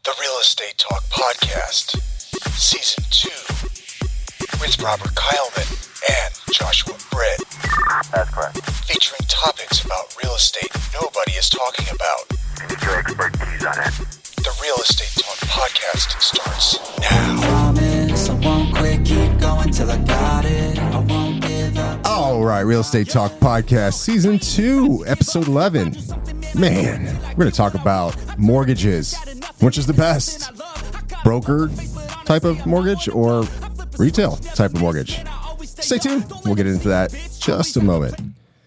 The Real Estate Talk Podcast, Season 2, with Robert Kyleman and Joshua Britt. That's correct. Featuring topics about real estate nobody is talking about. You need your expertise on it. The Real Estate Talk Podcast starts now. Promise I won't quit, keep going till I got it. I won't give up. All right, Real Estate Talk Podcast, Season 2, Episode 11. Man, we're going to talk about mortgages. Which is the best? Broker type of mortgage or retail type of mortgage? Stay tuned. We'll get into that in just a moment.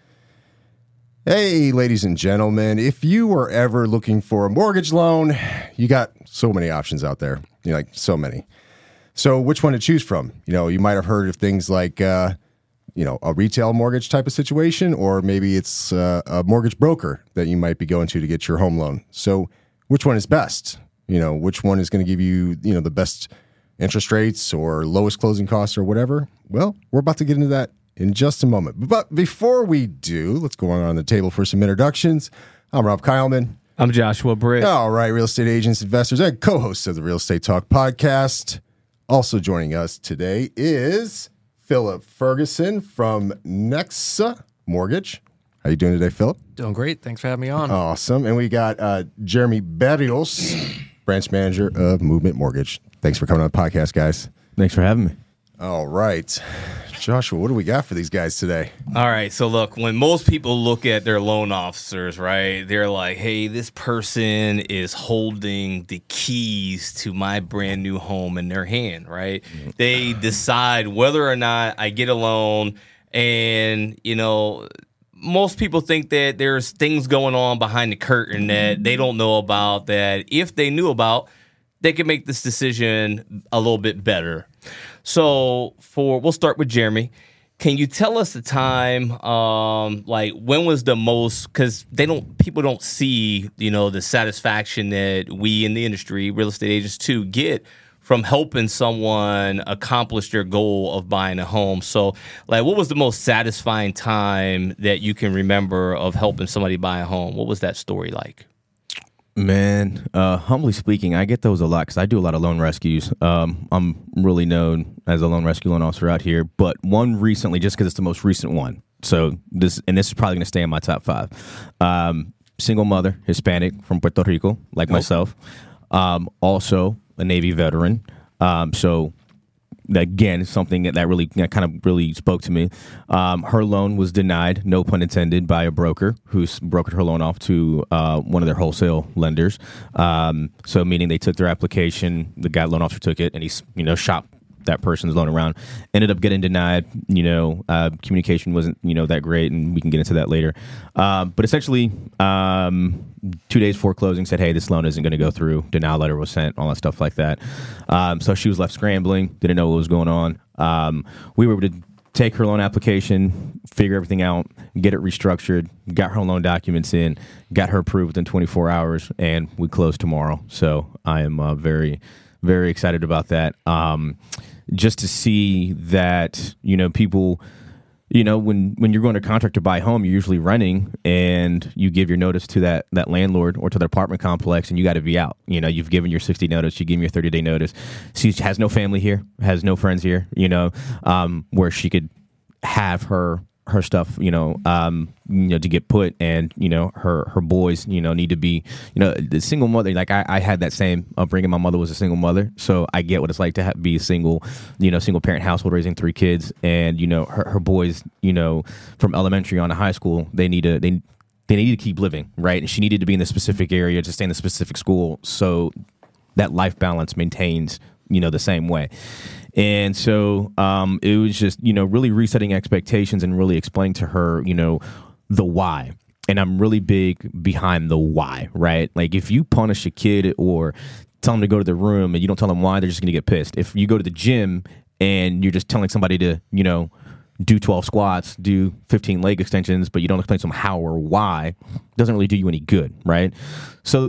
Hey, ladies and gentlemen, if you were ever looking for a mortgage loan, you got so many options out there. So many. So which one to choose from? You might have heard of things like, a retail mortgage type of situation, or maybe it's a mortgage broker that you might be going to get your home loan. So which one is best? Which one is going to give you, the best interest rates or lowest closing costs or whatever? Well, we're about to get into that in just a moment. But before we do, let's go on the table for some introductions. I'm Rob Kyleman. I'm Joshua Britt. All right, real estate agents, investors, and co-hosts of the Real Estate Talk Podcast. Also joining us today is Philip Ferguson from Nexa Mortgage. How you doing today, Philip? Doing great. Thanks for having me on. Awesome. And we got Jeremy Berrios, branch manager of Movement Mortgage. Thanks for coming on the podcast, guys. Thanks for having me. All right. Joshua, what do we got for these guys today? All right. So look, when most people look at their loan officers, right, they're like, hey, this person is holding the keys to my brand new home in their hand, right? Mm-hmm. They decide whether or not I get a loan, and, most people think that there's things going on behind the curtain that they don't know about, that if they knew about, they could make this decision a little bit better. So we'll start with Jeremy. Can you tell us the time, when was the most, because people don't see, the satisfaction that we in the industry, real estate agents too, get from helping someone accomplish their goal of buying a home. So, what was the most satisfying time that you can remember of helping somebody buy a home? What was that story like? Man, humbly speaking, I get those a lot because I do a lot of loan rescues. I'm really known as a loan rescue loan officer out here, but one recently, just because it's the most recent one. So this is probably going to stay in my top 5. Single mother, Hispanic from Puerto Rico, like myself. Also a Navy veteran. So again, something that really kind of really spoke to me. Her loan was denied, no pun intended, by a broker who's brokered her loan off to one of their wholesale lenders. So meaning they took their application, the guy loan officer took it, and he shopped that person's loan around. Ended up getting denied. Communication wasn't that great, and we can get into that later. But essentially, 2 days before closing, said, hey, this loan isn't going to go through. Denial letter was sent, all that stuff like that. So she was left scrambling, didn't know what was going on. We were able to take her loan application, figure everything out, get it restructured, got her loan documents in, got her approved within 24 hours, and we close tomorrow. So I am very, very excited about that. Just to see that, people, when you're going to contract to buy a home, you're usually renting, and you give your notice to that landlord or to the apartment complex, and you got to be out. You've given your 60 notice, you give me your 30-day notice. She has no family here, has no friends here, where she could have her stuff, to get put, and, her boys, need to be, the single mother. Like I had that same upbringing. My mother was a single mother, so I get what it's like to be a single parent household raising 3 kids, and, her boys, from elementary on to high school, they need to keep living, right? And she needed to be in the specific area to stay in the specific school, so that life balance maintains, the same way. And so it was just, really resetting expectations and really explaining to her, the why. And I'm really big behind the why, right? Like if you punish a kid or tell them to go to the room and you don't tell them why, they're just going to get pissed. If you go to the gym and you're just telling somebody to, do 12 squats, do 15 leg extensions, but you don't explain to them how or why, it doesn't really do you any good, right? So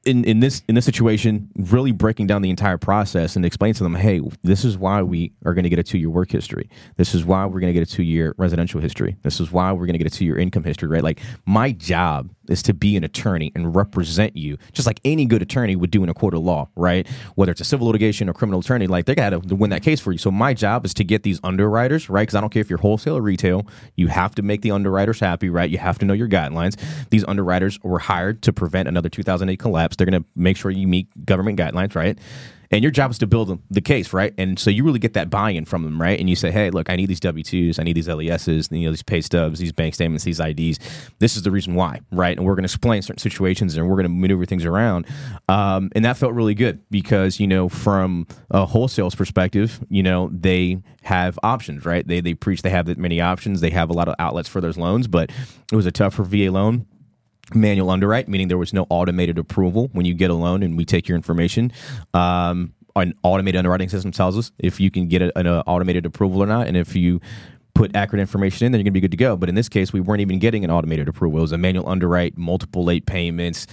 in this situation, really breaking down the entire process and explain to them, hey, this is why we are going to get a 2-year work history. This is why we're going to get a 2-year residential history. This is why we're going to get a 2-year income history, right? Like, my job is to be an attorney and represent you, just like any good attorney would do in a court of law, right? Whether it's a civil litigation or criminal attorney, like, they got to win that case for you. So my job is to get these underwriters, right? Because I don't care if you're wholesale or retail, you have to make the underwriters happy, right? You have to know your guidelines. These underwriters were hired to prevent another 2008 collapse. They're going to make sure you meet government guidelines, right? And your job is to build the case, right? And so you really get that buy-in from them, right? And you say, hey, look, I need these W-2s, I need these LESs, these pay stubs, these bank statements, these IDs. This is the reason why, right? And we're going to explain certain situations and we're going to maneuver things around. And that felt really good because, from a wholesale's perspective, they have options, right? They preach they have that many options. They have a lot of outlets for those loans, but it was a tougher VA loan. Manual underwrite, meaning there was no automated approval when you get a loan and we take your information. An automated underwriting system tells us if you can get an automated approval or not, and if you put accurate information in, then you're going to be good to go. But in this case, we weren't even getting an automated approval. It was a manual underwrite, multiple late payments,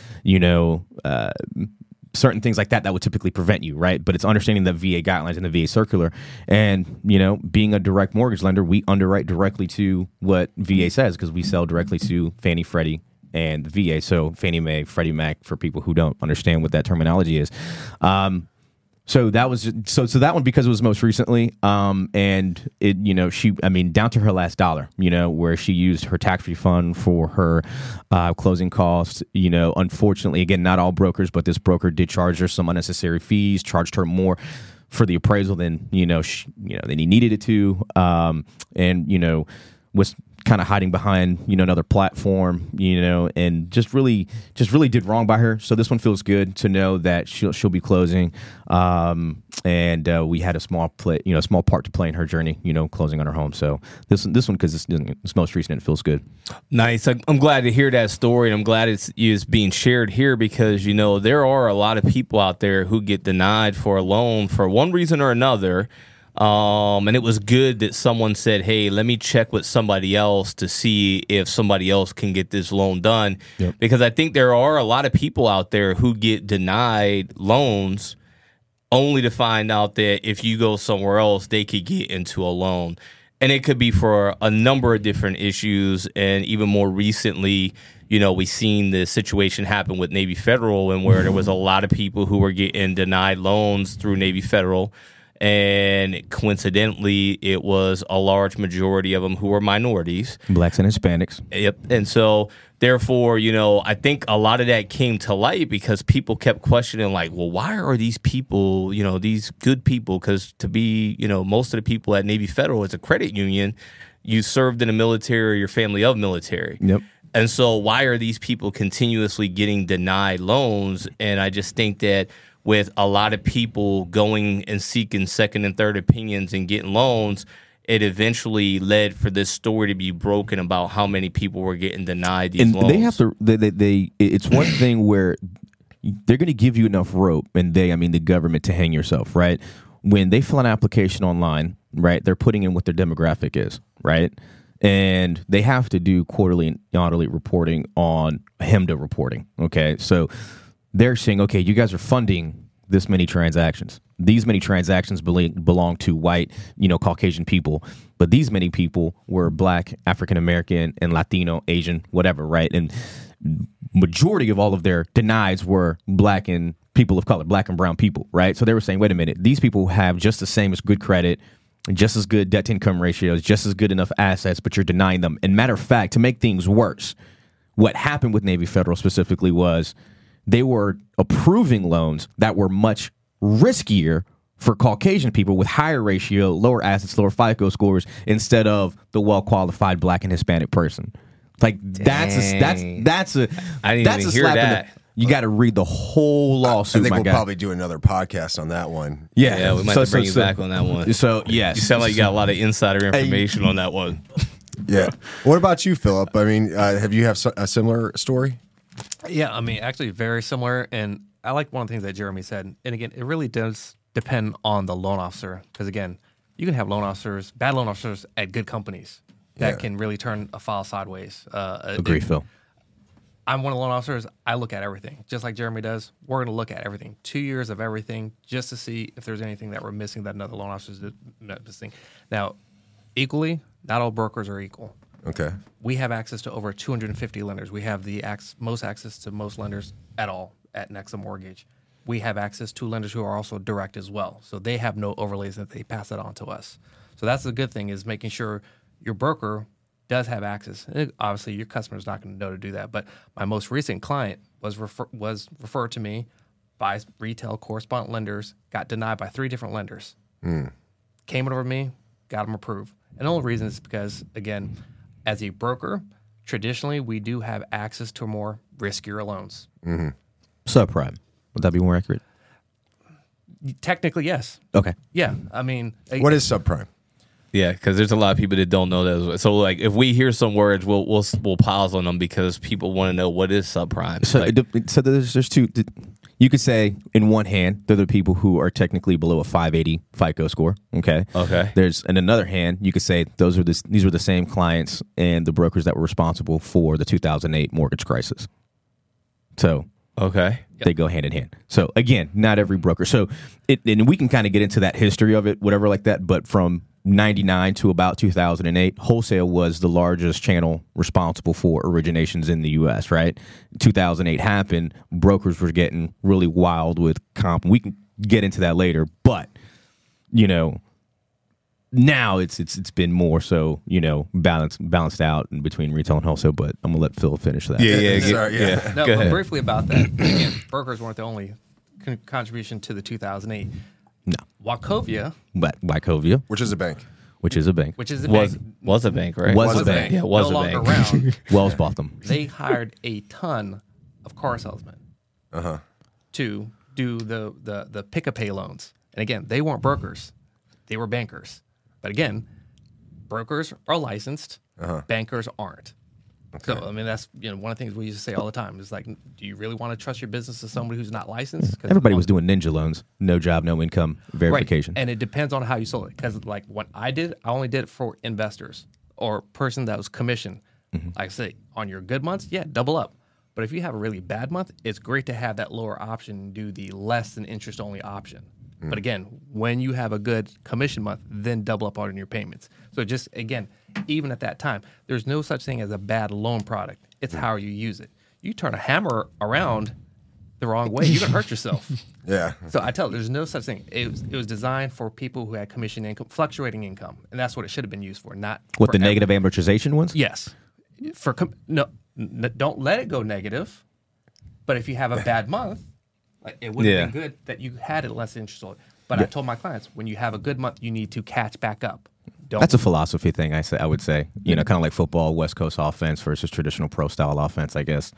certain things like that would typically prevent you, right? But it's understanding the VA guidelines and the VA circular. And, being a direct mortgage lender, we underwrite directly to what VA says because we sell directly to Fannie, Freddie, and the VA. So Fannie Mae, Freddie Mac, for people who don't understand what that terminology is. So that was so that one because it was most recently, and it she down to her last dollar, where she used her tax refund for her closing costs. Unfortunately, again, not all brokers, but this broker did charge her some unnecessary fees, charged her more for the appraisal than than he needed it to, and was kind of hiding behind another platform, and just really did wrong by her. So this one feels good to know that she'll be closing, and we had a small part to play in her journey, closing on her home. So this one because it's most recent, it feels good. Nice. I'm glad to hear that story, and I'm glad it's being shared here because there are a lot of people out there who get denied for a loan for one reason or another. And it was good that someone said, hey, let me check with somebody else to see if somebody else can get this loan done. Yep. Because I think there are a lot of people out there who get denied loans only to find out that if you go somewhere else, they could get into a loan. And it could be for a number of different issues. And even more recently, we've seen the situation happen with Navy Federal and where there was a lot of people who were getting denied loans through Navy Federal. And coincidentally, it was a large majority of them who were minorities. Blacks and Hispanics. Yep. And so, therefore, I think a lot of that came to light because people kept questioning, like, well, why are these people, these good people? Because to be, most of the people at Navy Federal is a credit union. You served in the military or your family of military. Yep. And so why are these people continuously getting denied loans? And I just think that with a lot of people going and seeking second and third opinions and getting loans, it eventually led for this story to be broken about how many people were getting denied these loans. They have to. It's one thing where they're going to give you enough rope, and the government, to hang yourself, right? When they fill an application online, right, they're putting in what their demographic is, right? And they have to do quarterly and audit reporting on HMDA reporting. Okay, so they're saying, okay, you guys are funding this many transactions. These many transactions belong to white, Caucasian people, but these many people were Black, African American, and Latino, Asian, whatever, right? And majority of all of their denieds were Black and people of color, Black and brown people, right? So they were saying, wait a minute, these people have just the same as good credit, just as good debt to income ratios, just as good enough assets, but you're denying them. And matter of fact, to make things worse, what happened with Navy Federal specifically was they were approving loans that were much riskier for Caucasian people with higher ratio, lower assets, lower FICO scores, instead of the well-qualified Black and Hispanic person. Like, that's a I didn't even hear that. You got to read the whole lawsuit. I think my we'll guy. probably do another podcast on that one. Yeah, we might have to bring you back on that one. So, yes. You sound like you got a lot of insider information on that one. Yeah. What about you, Philip? I mean, have you have a similar story? Yeah, actually very similar. And I like one of the things that Jeremy said. And again, it really does depend on the loan officer. Because again, you can have bad loan officers at good companies that can really turn a file sideways. Agree, Phil. I'm one of the loan officers. I look at everything, just like Jeremy does. We're going to look at everything, 2 years of everything, just to see if there's anything that we're missing that another loan officer is missing. Now, equally, not all brokers are equal. Okay. We have access to over 250 lenders. We have the most access to most lenders at all at Nexa Mortgage. We have access to lenders who are also direct as well. So they have no overlays that they pass that on to us. So that's the good thing, is making sure your broker does have access. Obviously, your customer's not going to know to do that. But my most recent client was referred to me by retail correspondent lenders, got denied by 3 different lenders. Came over to me, got them approved. And the only reason is because, again, as a broker, traditionally, we do have access to more riskier loans. Subprime. Would that be more accurate? Technically, yes. Okay. Yeah. I mean, What is subprime? Yeah, because there's a lot of people that don't know that as well. So, like, if we hear some words, we'll pause on them because people want to know what is subprime. So, Like, so there's two. You could say, in one hand, they're the people who are technically below a 580 FICO score. Okay. Okay. There's, in another hand, you could say these were the same clients and the brokers that were responsible for the 2008 mortgage crisis. So okay. they go hand in hand. So again, not every broker. So and we can kind of get into that history of it, whatever like that. But from 99 to about 2008, wholesale was the largest channel responsible for originations in the U.S., right? 2008 happened. Brokers were getting really wild with comp. We can get into that later. But, now it's been more so, balanced out in between retail and wholesale. But I'm going to let Phil finish that. Sorry, yeah. No, Go but ahead. briefly about that. Again, brokers weren't the only contribution to the 2008. No. Wachovia, But Wachovia, Which is a bank. which is a bank. which is the Was bank, a bank, right? Was a bank. Yeah, was no a longer bank. around. Wells bought them. They hired a ton of car salesmen to do the pick-a-pay loans. And again, they weren't brokers; they were bankers. But again, brokers are licensed, bankers aren't. So I mean, that's one of the things we used to say all the time. Is like, do you really want to trust your business to somebody who's not licensed? 'Cause Everybody was doing ninja loans, no job, no income verification. Right. And it depends on how you sold it. Because like what I did, I only did it for investors or person that was commissioned. Like I say, on your good months, yeah, double up. But if you have a really bad month, it's great to have that lower option and do the less than interest only option. But again, when you have a good commission month, then double up on your payments. So just, again, even at that time, there's no such thing as a bad loan product. It's how you use it. You turn a hammer around the wrong way, you're going to hurt yourself. Yeah. So I tell you, there's no such thing. It was designed for people who had commission income, fluctuating income, and that's what it should have been used for. Not What, for the negative amortization ones? Yes, don't let it go negative. But if you have a bad month, like, it would have been good that you had it less interest on. But I told my clients, when you have a good month, you need to catch back up. That's a philosophy thing, I would say. Kind of like football, West Coast offense versus traditional pro style offense, I guess.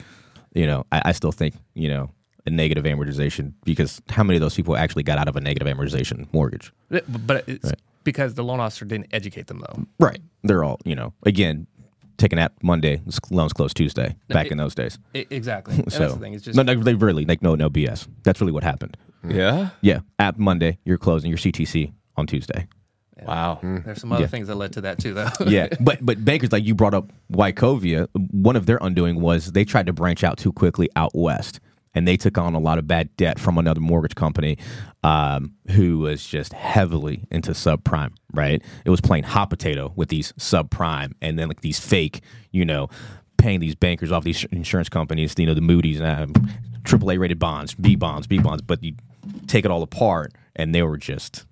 I still think, a negative amortization, because how many of those people actually got out of a negative amortization mortgage? But it's because the loan officer didn't educate them, though. Right. They're all, again, taking out Monday, loans closed Tuesday, back in those days. Exactly. And So, that's the thing. It's just no, they really, no BS. That's really what happened. Yeah. Yeah. App Monday, you're closing your CTC on Tuesday. Wow. there's some other things that led to that too, though. Yeah, but bankers, like you brought up Wachovia, one of their undoing was they tried to branch out too quickly out west, and they took on a lot of bad debt from another mortgage company who was just heavily into subprime, right? It was playing hot potato with these subprime, and then like these fake, paying these bankers off, these insurance companies, the Moody's, AAA rated bonds, B bonds, but you take it all apart, and they were just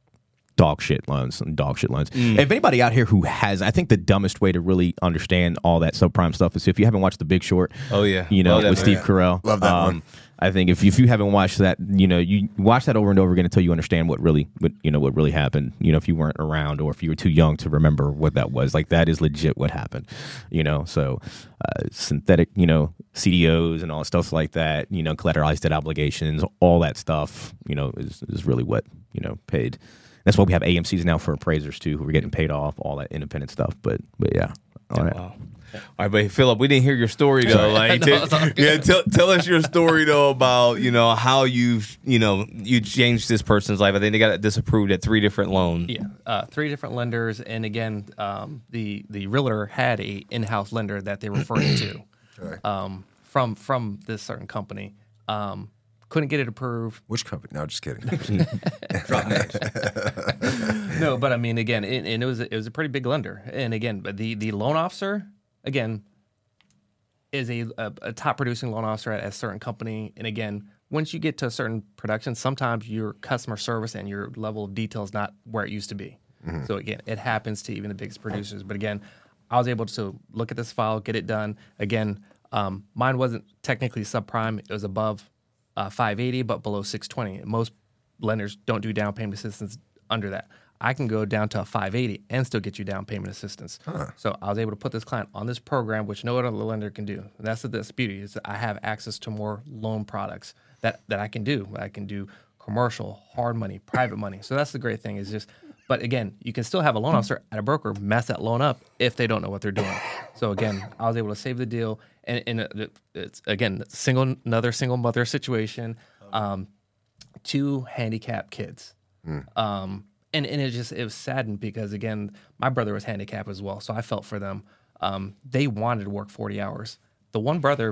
dog shit loans. If anybody out here who has, I think the dumbest way to really understand all that subprime stuff is if you haven't watched The Big Short. Oh, yeah. With Love that Steve movie. Carell. Love that one. I think if you haven't watched that, you watch that over and over again until you understand what really happened. If you weren't around or if you were too young to remember what that was, like that is legit what happened. So synthetic, CDOs and all stuff like that. Collateralized debt obligations, all that stuff. Is really what paid. That's why we have AMCs now for appraisers too, who are getting paid off, all that independent stuff. But yeah, all right. Wow. All right, but Philip, we didn't hear your story though. Like, tell us your story though about how you changed this person's life. I think they got disapproved at 3 different loans. Yeah, 3 different lenders, and again, the realtor had a in-house lender that they referred to. from this certain company. Couldn't get it approved. Which company? No, just kidding. No, but I mean, again, it was a pretty big lender, and again, but the loan officer again is a top producing loan officer at a certain company, and again, once you get to a certain production, sometimes your customer service and your level of detail is not where it used to be. So again, it happens to even the biggest producers. But again, I was able to look at this file, get it done. Again, mine wasn't technically subprime; it was above 580, but below 620. Most lenders don't do down payment assistance under that. I can go down to a 580 and still get you down payment assistance. So I was able to put this client on this program, which no other lender can do. And that's the beauty is that I have access to more loan products that I can do. I can do commercial, hard money, private money. So that's the great thing is just, but again, you can still have a loan officer at a broker mess that loan up if they don't know what they're doing. So again, I was able to save the deal. And it's, again, another single mother situation, 2 handicapped kids. And it was saddened because, again, my brother was handicapped as well, so I felt for them. They wanted to work 40 hours. The one brother,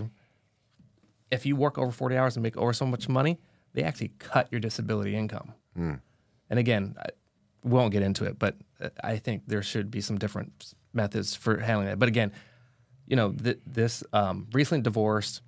if you work over 40 hours and make over so much money, they actually cut your disability income. And again, we won't get into it, but I think there should be some different methods for handling that. But again, you know, this recently divorced,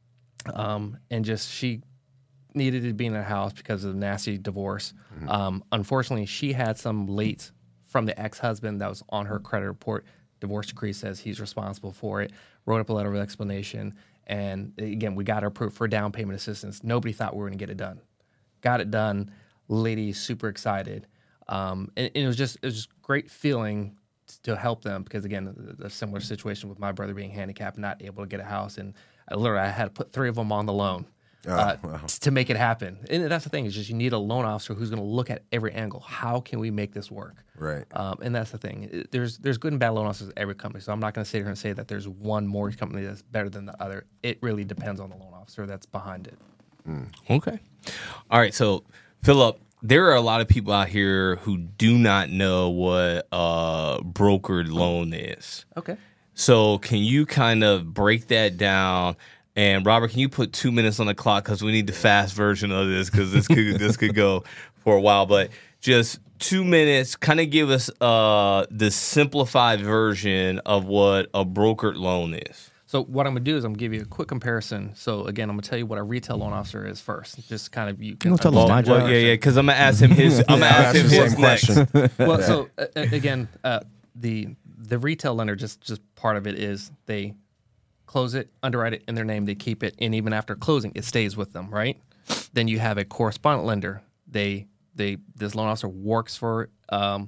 and just she needed to be in a house because of the nasty divorce. Unfortunately, she had some late from the ex-husband that was on her credit report. Divorce decree says he's responsible for it. Wrote up a letter of explanation, and again, we got her approved for down payment assistance. Nobody thought we were going to get it done. Got it done. Lady super excited, and it was just great feeling to help them because again, a similar situation with my brother being handicapped, not able to get a house, and I had to put 3 of them on the loan. To make it happen. And that's the thing, is just you need a loan officer who's going to look at every angle. How can we make this work? Right. And that's the thing. There's good and bad loan officers at every company. So I'm not going to sit here and say that there's one mortgage company that's better than the other. It really depends on the loan officer that's behind it. Okay. All right. So, Philip, there are a lot of people out here who do not know what a brokered loan is. Okay. So can you kind of break that down? And Robert, can you put 2 minutes on the clock because we need the fast version of this because this could go for a while. But just 2 minutes, kind of give us the simplified version of what a brokered loan is. So what I'm going to do is I'm going to give you a quick comparison. So again, I'm going to tell you what a retail loan officer is first. Just kind of you can Don't tell us my job. Yeah, because I'm going to ask him his. I'm going to ask him his next. Well, so again, the retail lender just part of it is they close it, underwrite it in their name, they keep it, and even after closing, it stays with them, right? Then you have a correspondent lender. This loan officer works for a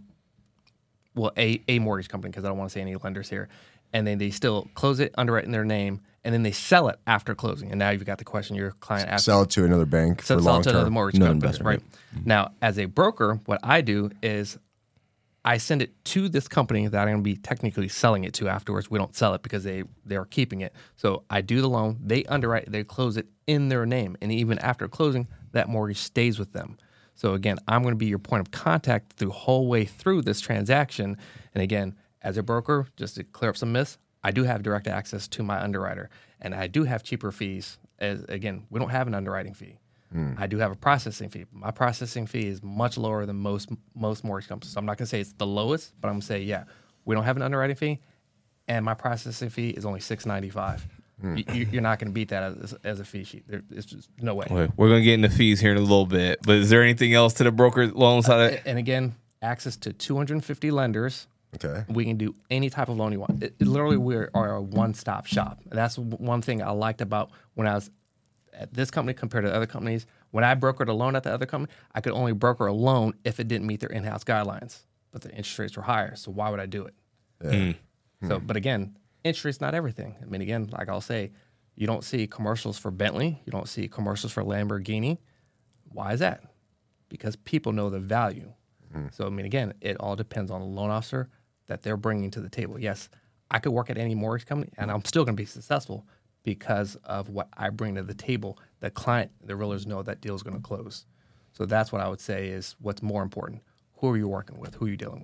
mortgage company because I don't want to say any lenders here, and then they still close it, underwrite in their name, and then they sell it after closing. And now you've got the question your client asked. Sell it to another bank for long Sell it to term. another mortgage No company, investment, right? Now, as a broker, what I do is I send it to this company that I'm going to be technically selling it to afterwards. We don't sell it because they are keeping it. So I do the loan, they underwrite it, they close it in their name. And even after closing, that mortgage stays with them. So again, I'm going to be your point of contact the whole way through this transaction. And again, as a broker, just to clear up some myths, I do have direct access to my underwriter. And I do have cheaper fees. Again, we don't have an underwriting fee. I do have a processing fee. My processing fee is much lower than most mortgage companies. So I'm not going to say it's the lowest, but I'm going to say, yeah, we don't have an underwriting fee, and my processing fee is only $6.95. You're not going to beat that as a fee sheet. It's just no way. Okay, we're going to get into fees here in a little bit, but is there anything else to the broker loan side? And again, access to 250 lenders. Okay. We can do any type of loan you want. Literally, we are a one-stop shop. And that's one thing I liked about when I was at this company compared to other companies. When I brokered a loan at the other company, I could only broker a loan if it didn't meet their in-house guidelines. But the interest rates were higher, so why would I do it? Yeah. So, but again, interest rate's not everything. I mean, again, like I'll say, you don't see commercials for Bentley. You don't see commercials for Lamborghini. Why is that? Because people know the value. So, I mean, again, it all depends on the loan officer that they're bringing to the table. Yes, I could work at any mortgage company, and I'm still going to be successful because of what I bring to the table. The client, the realtors know that deal is going to close. So that's what I would say is what's more important. Who are you working with? Who are you dealing with?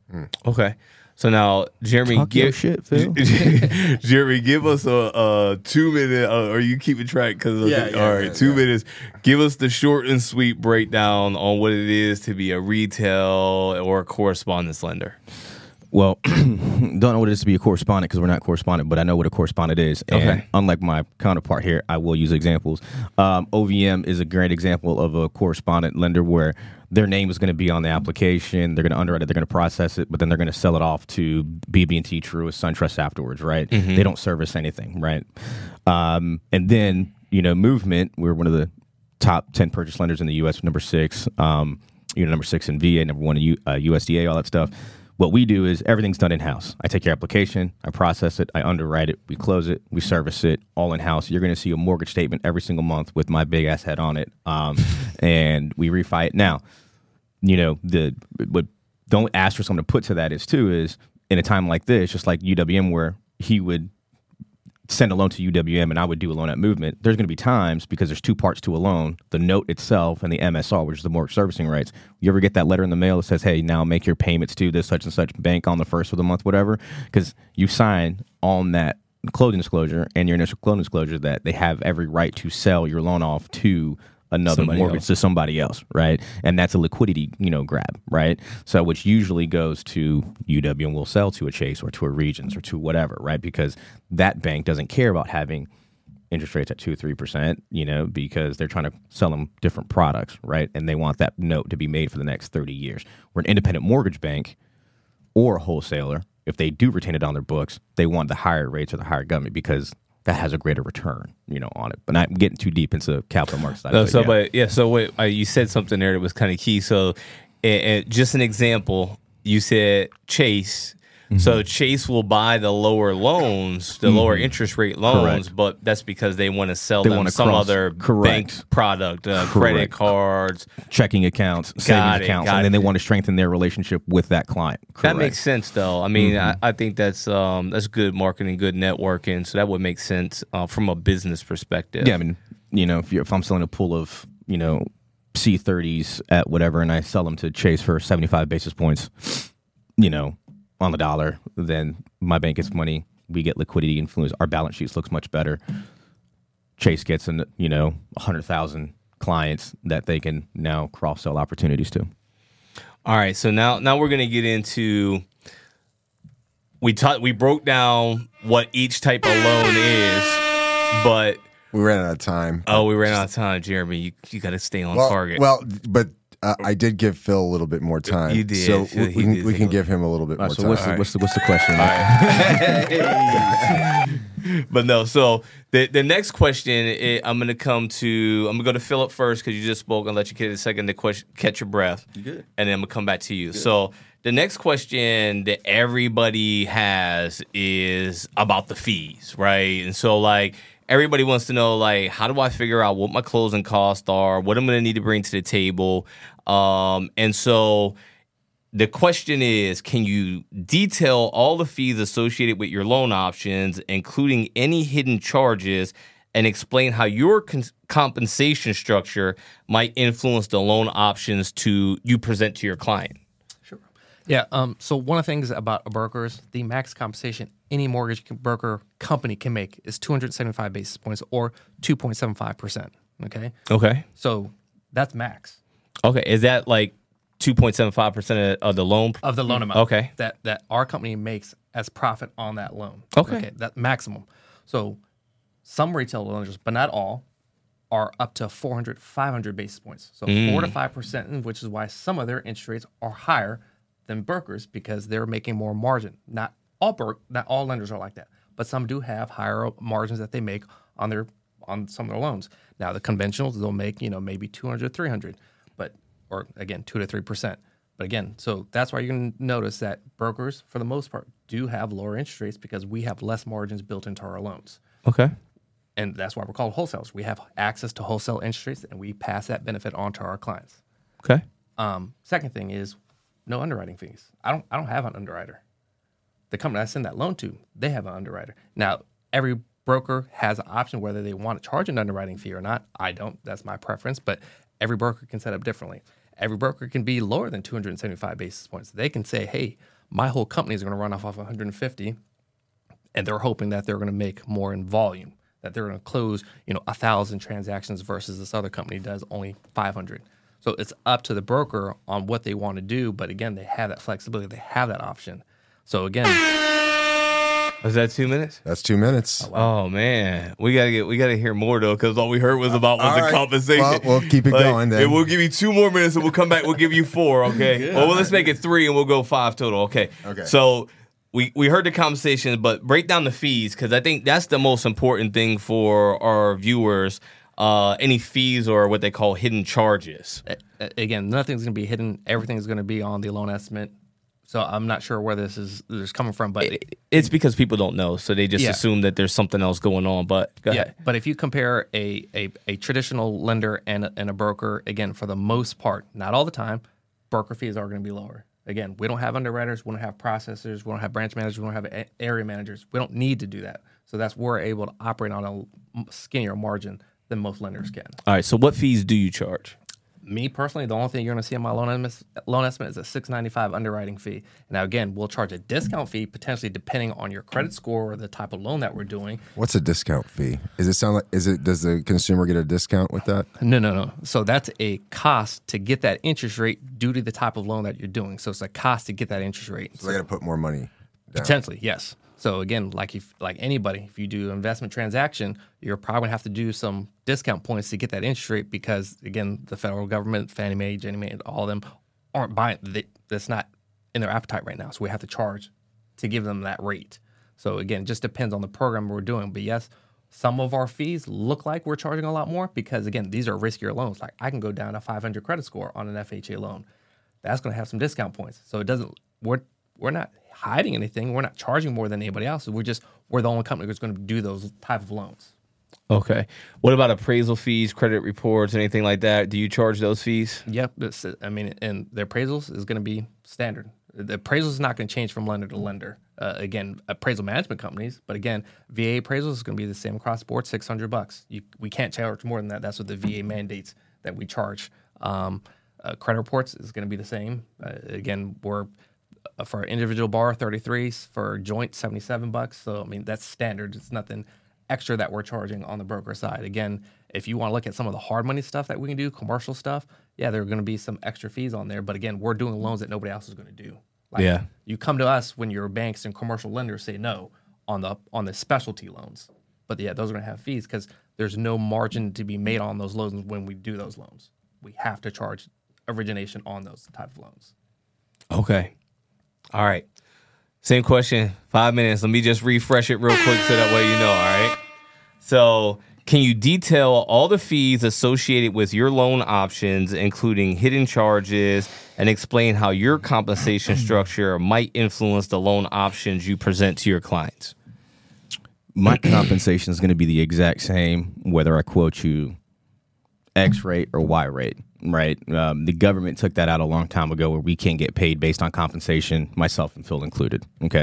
Okay. So now, Jeremy, Talk your shit, Phil. Jeremy, give us a 2 minute. Are you keeping track? Because all right, 2 minutes. Give us the short and sweet breakdown on what it is to be a retail or a correspondence lender. Well, don't know what it is to be a correspondent because we're not correspondent, but I know what a correspondent is. And Okay. unlike my counterpart here, I will use examples. OVM is a great example of a correspondent lender where their name is going to be on the application. They're going to underwrite it. They're going to process it, but then they're going to sell it off to BB&T, Truist, SunTrust afterwards, right? They don't service anything, right? And then, Movement, we're one of the top 10 purchase lenders in the U.S., number 6. Number 6 in VA, number 1 in USDA, all that stuff. What we do is everything's done in-house. I take your application, I process it, I underwrite it, we close it, we service it, all in-house. You're going to see a mortgage statement every single month with my big-ass head on it, and we refi it. Now, what don't ask for someone to put to that is in a time like this, just like UWM where he would send a loan to UWM and I would do a loan at Movement, there's going to be times, because there's two parts to a loan, the note itself and the MSR, which is the mortgage servicing rights. You ever get that letter in the mail that says, hey, now make your payments to this such and such bank on the first of the month, whatever? Because you sign on that closing disclosure and your initial closing disclosure that they have every right to sell your loan off to another mortgage to somebody else, right? And that's a liquidity, grab, right? So which usually goes to UW and will sell to a Chase or to a Regions or to whatever, right? Because that bank doesn't care about having interest rates at 2-3%, because they're trying to sell them different products, right? And they want that note to be made for the next 30 years. We're an independent mortgage bank or a wholesaler. If they do retain it on their books, they want the higher rates or the higher government because that has a greater return, on it. But not getting too deep into capital markets. So you said something there that was kind of key. So, just an example, you said Chase. So Chase will buy the lower loans, the lower interest rate loans, Correct. but that's because they want to sell They them wanna some cross. other Correct. bank product, credit cards. Checking accounts, savings accounts, and then they want to strengthen their relationship with that client. That Correct. makes sense, though. I mean, I think that's good marketing, good networking. So that would make sense from a business perspective. Yeah, I mean, if I'm selling a pool of, C30s at whatever, and I sell them to Chase for 75 basis points, on the dollar, then my bank gets money. We get liquidity influence. Our balance sheets looks much better. Chase gets 100,000 clients that they can now cross-sell opportunities to. All right, so now we're gonna get into we broke down what each type of loan is, but We ran out of time. we ran out of time, Jeremy. You got to stay on target. Well, but I did give Phil a little bit more time. You did. So He did. we can give him a little bit more So time. what's the question? But no, so the next question, I'm gonna go to Philip first because you just spoke. I'll let you get a second to catch your breath. You good? And then I'm gonna come back to you. So the next question that everybody has is about the fees, right? And so everybody wants to know, how do I figure out what my closing costs are, what I'm going to need to bring to the table? And so the question is, can you detail all the fees associated with your loan options, including any hidden charges, and explain how your compensation structure might influence the loan options you present to your client? Yeah. So one of the things about brokers, the max compensation any mortgage broker company can make is 275 basis points or 2.75%. Okay. Okay. So that's max Okay. Is that 2.75% of the loan? of the loan amount. Okay. That our company makes as profit on that loan. Okay. That maximum. So some retail lenders, but not all, are up to 400, 500 basis points. So 4 to 5%, which is why some of their interest rates are higher than brokers because they're making more margin. Not all lenders are like that, but some do have higher margins that they make on some of their loans. Now the conventionals, they'll make maybe 200, 300, or again 2 to 3%. But again, so that's why you can notice that brokers, for the most part, do have lower interest rates because we have less margins built into our loans. Okay. And that's why we're called wholesalers. We have access to wholesale interest rates, and we pass that benefit on to our clients. Okay. Second thing is no underwriting fees. I don't have an underwriter. The company I send that loan to, they have an underwriter. Now, every broker has an option whether they want to charge an underwriting fee or not. I don't. That's my preference. But every broker can set up differently. Every broker can be lower than 275 basis points. They can say, hey, my whole company is going to run off 150, and they're hoping that they're going to make more in volume, that they're going to close 1,000 transactions versus this other company does only 500. So it's up to the broker on what they want to do, but again, they have that flexibility, they have that option. So again, Was that 2 minutes? That's 2 minutes. Oh man, we gotta hear more though, because all we heard was about All the right. compensation. Well, we'll keep it going then. And we'll give you 2 more minutes, and we'll come back. We'll give you 4. Okay. Well, let's make it 3, and we'll go 5 total. Okay. Okay. So we heard the compensation, but break down the fees, because I think that's the most important thing for our viewers. Any fees or what they call hidden charges. again, nothing's going to be hidden. Everything's going to be on the loan estimate. So I'm not sure where this is coming from, but It's because people don't know, so they just Yeah. assume that there's something else going on. But go yeah. ahead. But if you compare a traditional lender and a broker, again, for the most part, not all the time, broker fees are going to be lower. Again, we don't have underwriters, we don't have processors, we don't have branch managers, we don't have area managers. We don't need to do that. So that's where we're able to operate on a skinnier margin than most lenders can. All right. So what fees do you charge? Me personally, the only thing you're going to see on my loan estimate is a $695 underwriting fee. Now, again, we'll charge a discount fee potentially depending on your credit score or the type of loan that we're doing. What's a discount fee? Does the consumer get a discount with that? No. So that's a cost to get that interest rate due to the type of loan that you're doing. So it's a cost to get that interest rate. So they got to put more money down. Potentially, yes. So again, like anybody, if you do an investment transaction, you're probably gonna have to do some discount points to get that interest rate because again, the federal government, Fannie Mae, Ginnie Mae, all of them aren't buying. That's not in their appetite right now. So we have to charge to give them that rate. So again, it just depends on the program we're doing. But yes, some of our fees look like we're charging a lot more because again, these are riskier loans. Like I can go down to 500 credit score on an FHA loan. That's gonna have some discount points. So it doesn't. We're not hiding anything. We're not charging more than anybody else. We're the only company that's going to do those type of loans. Okay. What about appraisal fees, credit reports, anything like that? Do you charge those fees? Yep. And the appraisals is going to be standard. The appraisal is not going to change from lender to lender. Again, appraisal management companies, but again, VA appraisals is going to be the same across the board, $600. We can't charge more than that. That's what the VA mandates that we charge. Credit reports is going to be the same. Again, we're for individual bar, 33, for joint, $77. So, I mean, that's standard. It's nothing extra that we're charging on the broker side. Again, if you want to look at some of the hard money stuff that we can do, commercial stuff, yeah, there are going to be some extra fees on there. But again, we're doing loans that nobody else is going to do. Like, Yeah. You come to us when your banks and commercial lenders say no on the specialty loans. But yeah, those are going to have fees because there's no margin to be made on those loans when we do those loans. We have to charge origination on those type of loans. Okay. All right. Same question, 5 minutes. Let me just refresh it real quick so that way you know, all right? So, can you detail all the fees associated with your loan options, including hidden charges, and explain how your compensation structure might influence the loan options you present to your clients? My compensation is going to be the exact same whether I quote you X rate or Y rate, right? The government took that out a long time ago where we can't get paid based on compensation, myself and Phil included, okay?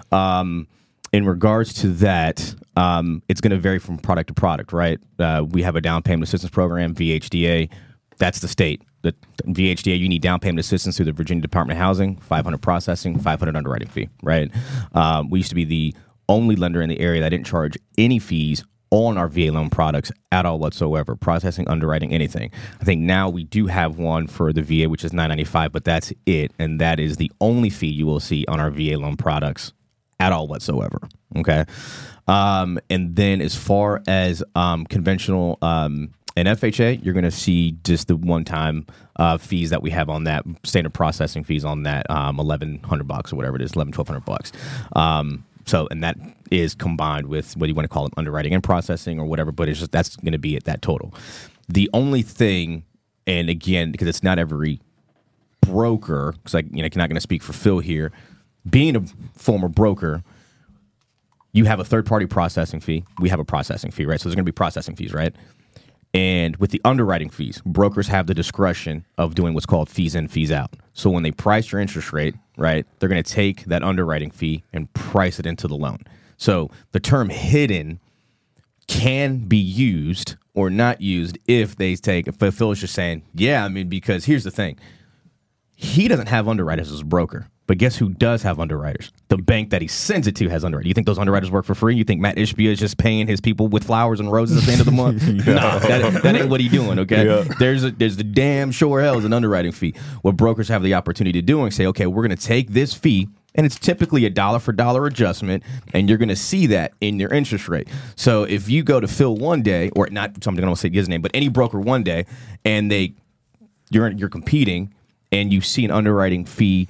In regards to that, it's going to vary from product to product, right? We have a down payment assistance program, VHDA. That's the state. The VHDA, you need down payment assistance through the Virginia Department of Housing, 500 processing, 500 underwriting fee, right? We used to be the only lender in the area that didn't charge any fees on our VA loan products at all whatsoever, processing, underwriting, anything. I think now we do have one for the VA, which is $995, but that's it. And that is the only fee you will see on our VA loan products at all whatsoever. Okay. And then as far as conventional and FHA, you're going to see just the one-time fees that we have on that, standard processing fees on that, $1,100 or whatever it is, $1,200. So, and that is combined with whether you want to call it underwriting and processing or whatever, but it's just that's going to be at that total. The only thing, and again, because it's not every broker, because I'm not going to speak for Phil here, being a former broker, you have a third-party processing fee. We have a processing fee, right? So there's going to be processing fees, right? And with the underwriting fees, brokers have the discretion of doing what's called fees in, fees out. So when they price your interest rate, right, they're going to take that underwriting fee and price it into the loan. So the term hidden can be used or not used if they take, if Phil is just saying, yeah, I mean, because here's the thing. He doesn't have underwriters as a broker. But guess who does have underwriters? The bank that he sends it to has underwriters. You think those underwriters work for free? You think Matt Ishbia is just paying his people with flowers and roses at the end of the month? Nah, that ain't what he's doing, okay? Yeah. There's the damn sure hell is an underwriting fee. What brokers have the opportunity to do and say, okay, we're going to take this fee, and it's typically a dollar for dollar adjustment, and you're going to see that in your interest rate. So if you go to Phil one day, or not, something I don't want to say his name, but any broker one day, and you're competing, and you see an underwriting fee,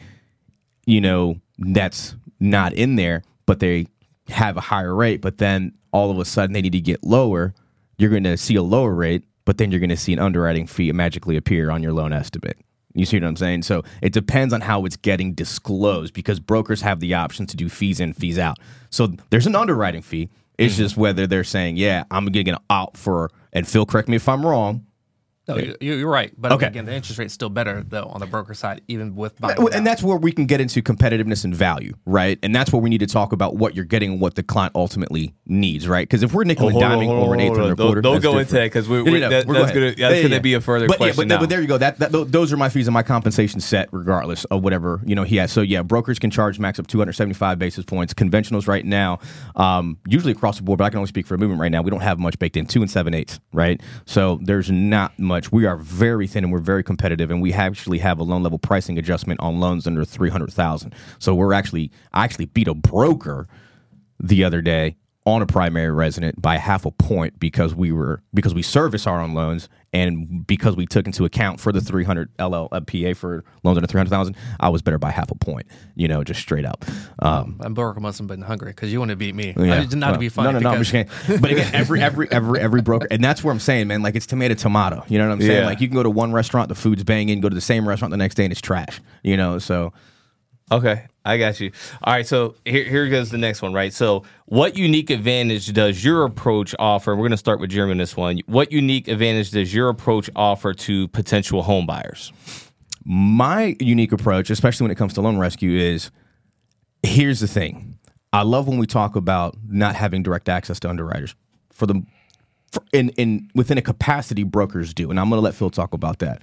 that's not in there, but they have a higher rate, but then all of a sudden they need to get lower, you're going to see a lower rate, but then you're going to see an underwriting fee magically appear on your loan estimate. You see what I'm saying? So it depends on how it's getting disclosed, because brokers have the option to do fees in, fees out. So there's an underwriting fee. It's just whether they're saying, yeah, I'm going to out for, and Phil, correct me if I'm wrong. No, you're right. But again, the interest rate's still better, though, on the broker side, even with buying. And that's where we can get into competitiveness and value, right? And that's where we need to talk about what you're getting and what the client ultimately needs, right? Because if we're nickel and diming or an eighth and a quarter, don't go into that, because that's going to be a further question. But there you go. Those are my fees and my compensation set, regardless of whatever he has. So yeah, brokers can charge max of 275 basis points. Conventionals right now, usually across the board, but I can only speak for a movement right now. We don't have much baked in, 2 7/8, right? So there's not much. We are very thin and we're very competitive, and we actually have a loan level pricing adjustment on loans under 300,000. So I actually beat a broker the other day on a primary resident by half a point because we service our own loans, and because we took into account for the 300 LLPA for loans under 300,000, I was better by half a point, just straight up. And broker must have been hungry because you want to beat me. Yeah. Not to be funny. No, I'm just kidding. But again, every broker, and that's where I'm saying, man, like it's tomato. You know what I'm saying? Yeah. Like you can go to one restaurant, the food's banging, go to the same restaurant the next day and it's trash. So. Okay, I got you. All right, so here goes the next one, right? So what unique advantage does your approach offer? We're going to start with Jeremy on this one. What unique advantage does your approach offer to potential home buyers? My unique approach, especially when it comes to loan rescue, is here's the thing. I love when we talk about not having direct access to underwriters. Within a capacity, brokers do, and I'm going to let Phil talk about that.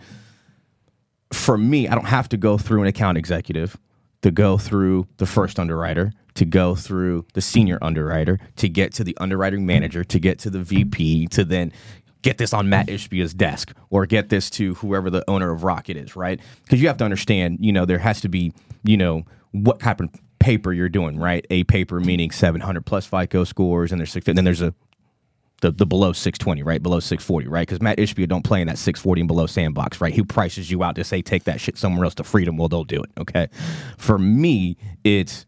For me, I don't have to go through an account executive, to go through the first underwriter, to go through the senior underwriter, to get to the underwriting manager, to get to the VP, to then get this on Matt Ishbia's desk, or get this to whoever the owner of Rocket is, right? Because you have to understand, there has to be, what type of paper you're doing, right? A paper meaning 700 plus FICO scores, and then there's the below 620, right? Below 640, right? Because Matt Ishbia don't play in that 640 and below sandbox, right? He prices you out to say, take that shit somewhere else to freedom. Well, they'll do it, okay? For me, it's,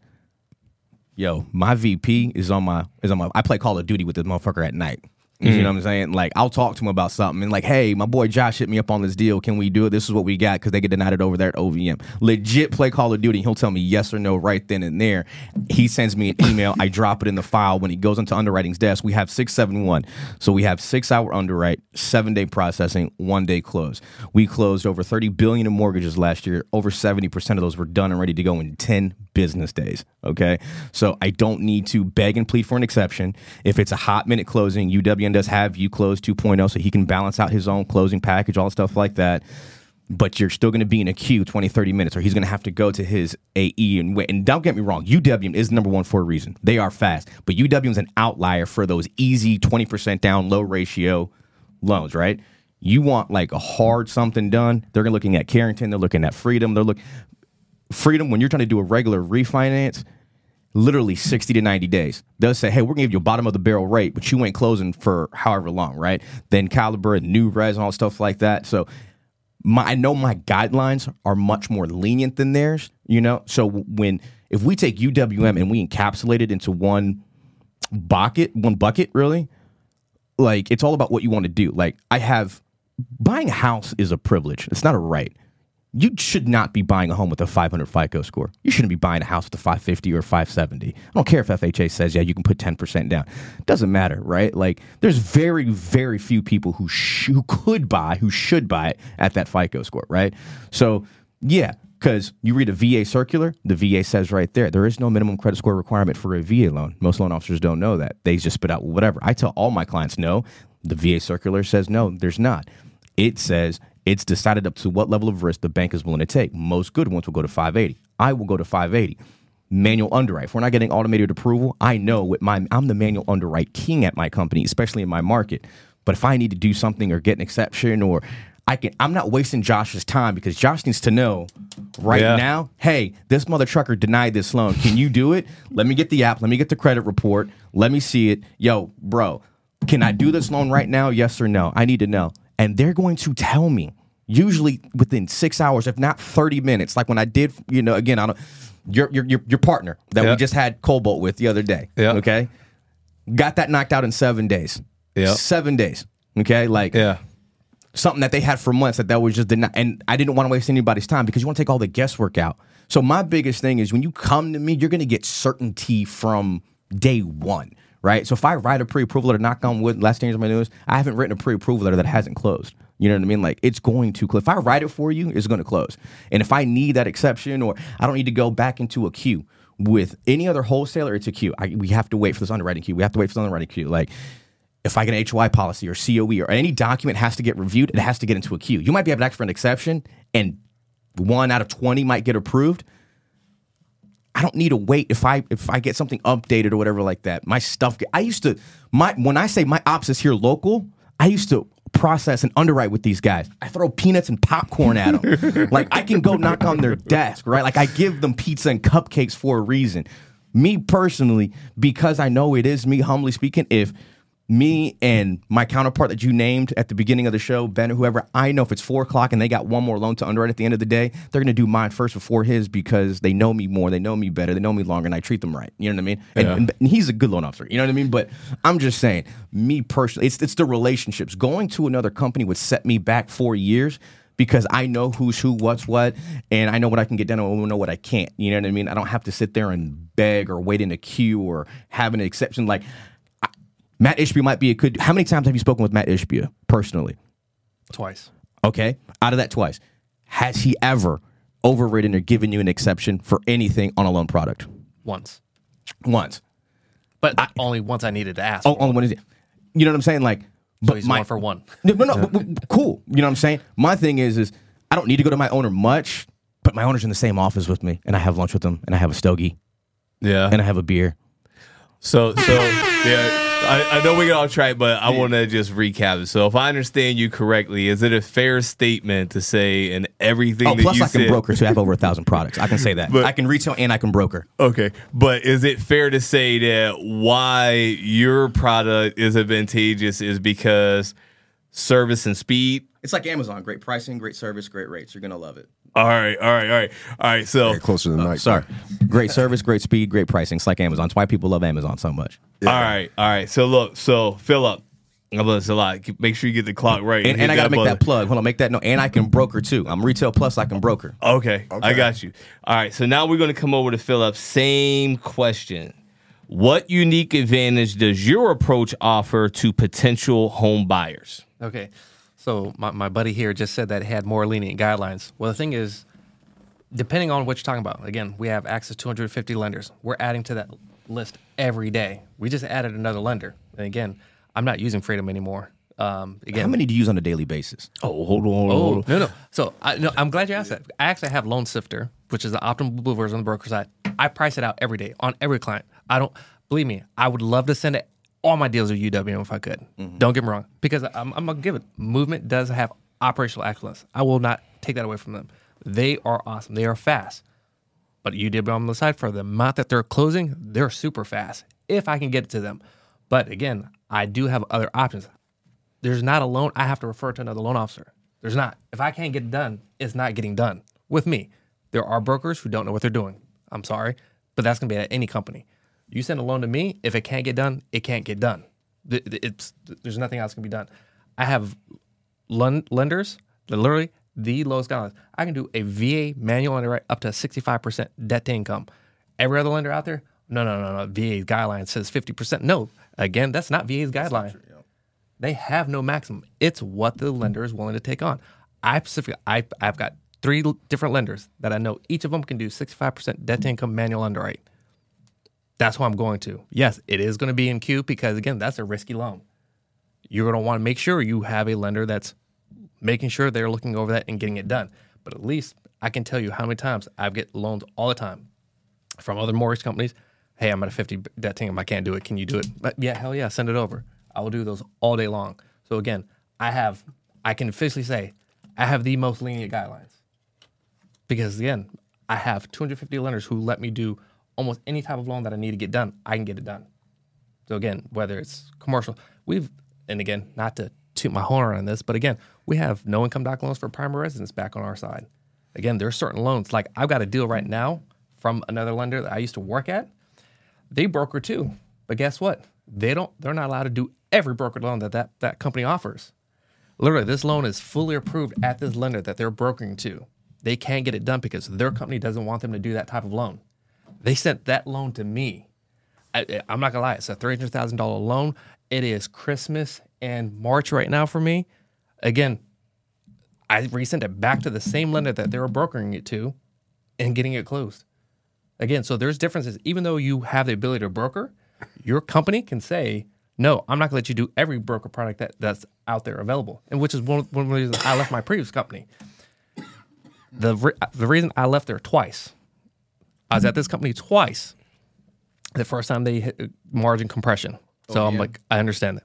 my VP is on my, I play Call of Duty with this motherfucker at night. You know what I'm saying? Like, I'll talk to him about something and like, hey, my boy Josh hit me up on this deal. Can we do it? This is what we got, because they get denied it over there at OVM. Legit play Call of Duty. He'll tell me yes or no right then and there. He sends me an email. I drop it in the file. When he goes into underwriting's desk, we have 671. So we have 6-hour underwrite, 7-day processing, 1-day close. We closed over $30 billion in mortgages last year. Over 70% of those were done and ready to go in 10 business days. Okay. So I don't need to beg and plead for an exception. If it's a hot minute closing, UWN does have UClose 2.0, so he can balance out his own closing package, all stuff like that. But you're still going to be in a queue 20, 30 minutes, or he's going to have to go to his AE and wait. And don't get me wrong, UWM is number one for a reason. They are fast. But UWM is an outlier for those easy 20% down, low ratio loans, right? You want like a hard something done, they're looking at Carrington, they're looking at Freedom, Freedom, when you're trying to do a regular refinance, literally 60 to 90 days. They'll say, hey, we're going to give you a bottom of the barrel rate, but you ain't closing for however long, right? Then Caliber and New Res and all stuff like that. So I know my guidelines are much more lenient than theirs, So if we take UWM and we encapsulate it into one bucket, really, like it's all about what you want to do. Like buying a house is a privilege. It's not a right. You should not be buying a home with a 500 FICO score. You shouldn't be buying a house with a 550 or 570. I don't care if FHA says, yeah, you can put 10% down. It doesn't matter, right? Like, there's very, very few people who should buy it at that FICO score, right? So, yeah, because you read a VA circular, the VA says right there is no minimum credit score requirement for a VA loan. Most loan officers don't know that. They just spit out whatever. I tell all my clients, no. The VA circular says, no, there's not. It says it's decided up to what level of risk the bank is willing to take. Most good ones will go to 580. I will go to 580. Manual underwrite. If we're not getting automated approval, I know I'm the manual underwrite king at my company, especially in my market. But if I need to do something or get an exception, or I'm not wasting Josh's time, because Josh needs to know right now, hey, this mother trucker denied this loan. Can you do it? Let me get the app. Let me get the credit report. Let me see it. Yo, bro, can I do this loan right now? Yes or no? I need to know. And they're going to tell me, usually within 6 hours, if not 30 minutes. Like when I did, again, I don't. Your partner that we just had Cobalt with the other day. Yeah. Okay. Got that knocked out in 7 days. Yeah. 7 days. Okay. Like something that they had for months that was just not, and I didn't want to waste anybody's time, because you want to take all the guesswork out. So my biggest thing is, when you come to me, you're going to get certainty from day one. Right. So if I write a pre-approval letter, knock on wood, last thing on my news, I haven't written a pre-approval letter that hasn't closed. You know what I mean? Like, it's going to close. If I write it for you, it's going to close. And if I need that exception, or I don't need to go back into a queue with any other wholesaler, it's a queue. We have to wait for this underwriting queue. We have to wait for this underwriting queue. Like, if I get an HOI policy or COE or any document has to get reviewed, it has to get into a queue. You might be able to ask for an exception, and 1 out of 20 might get approved. I don't need to wait if I get something updated or whatever like that. My stuff. When I say my ops is here local, I used to process and underwrite with these guys. I throw peanuts and popcorn at them. Like, I can go knock on their desk, right? Like, I give them pizza and cupcakes for a reason. Me personally, because I know it is me, humbly speaking, if me and my counterpart that you named at the beginning of the show, Ben or whoever, I know if it's 4 o'clock and they got one more loan to underwrite at the end of the day, they're going to do mine first before his, because they know me more, they know me better, they know me longer, and I treat them right. You know what I mean? Yeah. And he's a good loan officer. You know what I mean? But I'm just saying, me personally, it's the relationships. Going to another company would set me back 4 years, because I know who's who, what's what, and I know what I can get done and I know what I can't. You know what I mean? I don't have to sit there and beg or wait in a queue or have an exception. Like, Matt Ishbia might be a good. How many times have you spoken with Matt Ishbia personally? Twice. Okay. Out of that twice, has he ever overridden or given you an exception for anything on a loan product? Once. But only once I needed to ask. Only one is it. You know what I'm saying? Like, so he's 1 for 1. No, cool. You know what I'm saying? My thing is I don't need to go to my owner much, but my owner's in the same office with me, and I have lunch with him, and I have a stogie. Yeah. And I have a beer. So yeah. I know we got off track, but I want to just recap it. So if I understand you correctly, is it a fair statement to say in everything that plus you I can broker, so I have over 1,000 products. I can say that. But I can retail and I can broker. Okay. But is it fair to say that why your product is advantageous is because service and speed? It's like Amazon. Great pricing, great service, great rates. You're going to love it. All right. So Get closer to the mic. Sorry. Great service, great speed, great pricing. It's like Amazon. It's why people love Amazon so much. Yeah. All right. So look, Philip, that's a lot. Make sure you get the clock right. And I got to make that plug. Hold on, make that note. And I can broker too. I'm retail plus I can broker. Okay. I got you. All right. So now we're going to come over to Philip. Same question. What unique advantage does your approach offer to potential home buyers? Okay. So my buddy here just said that it had more lenient guidelines. Well, the thing is, depending on what you're talking about, again, we have access to 250 lenders. We're adding to that list every day. We just added another lender. And again, I'm not using Freedom anymore. Again, how many do you use on a daily basis? Oh, hold on. No. So I'm glad you asked that. I actually have Loan Sifter, which is the optimal blue version on the broker side. I price it out every day on every client. Believe me, I would love to send all my deals with UWM if I could. Mm-hmm. Don't get me wrong, because I'm going to give it. Movement does have operational excellence. I will not take that away from them. They are awesome. They are fast. But UWM on the side, for the amount that they're closing, they're super fast if I can get it to them. But again, I do have other options. There's not a loan I have to refer to another loan officer. There's not. If I can't get it done, it's not getting done with me. There are brokers who don't know what they're doing. I'm sorry, but that's going to be at any company. You send a loan to me, if it can't get done, it can't get done. There's nothing else can be done. I have lenders that literally the lowest guidelines. I can do a VA manual underwrite up to 65% debt to income. Every other lender out there, no. VA's guideline says 50%. No, again, that's not VA's guideline. True, yeah. They have no maximum. It's what the lender is willing to take on. I've got 3 different lenders that I know each of them can do 65% debt to income manual underwrite. That's what I'm going to. Yes, it is going to be in queue because, again, that's a risky loan. You're going to want to make sure you have a lender that's making sure they're looking over that and getting it done. but at least I can tell you how many times I get loans all the time from other mortgage companies. Hey, I'm at a 50 debt team. I can't do it. Can you do it? But yeah, hell yeah, send it over. I will do those all day long. So again, I can officially say I have the most lenient guidelines because again, I have 250 lenders who let me do almost any type of loan that I need to get done. I can get it done. So again, whether it's commercial, and again, not to toot my horn on this, but again, we have no income doc loans for primary residence back on our side. Again, there are certain loans, like I've got a deal right now from another lender that I used to work at. They broker too, but guess what? They're not allowed to do every brokered loan that company offers. Literally, this loan is fully approved at this lender that they're brokering to. They can't get it done because their company doesn't want them to do that type of loan. They sent that loan to me. I'm not gonna lie, it's a $300,000 loan. It is Christmas and March right now for me. Again, I resent it back to the same lender that they were brokering it to and getting it closed. Again, so there's differences. Even though you have the ability to broker, your company can say, no, I'm not gonna let you do every broker product that's out there available. And which is one of the reasons I left my previous company. The reason I left there twice, I was at this company twice. The first time they hit margin compression. So I'm like, I understand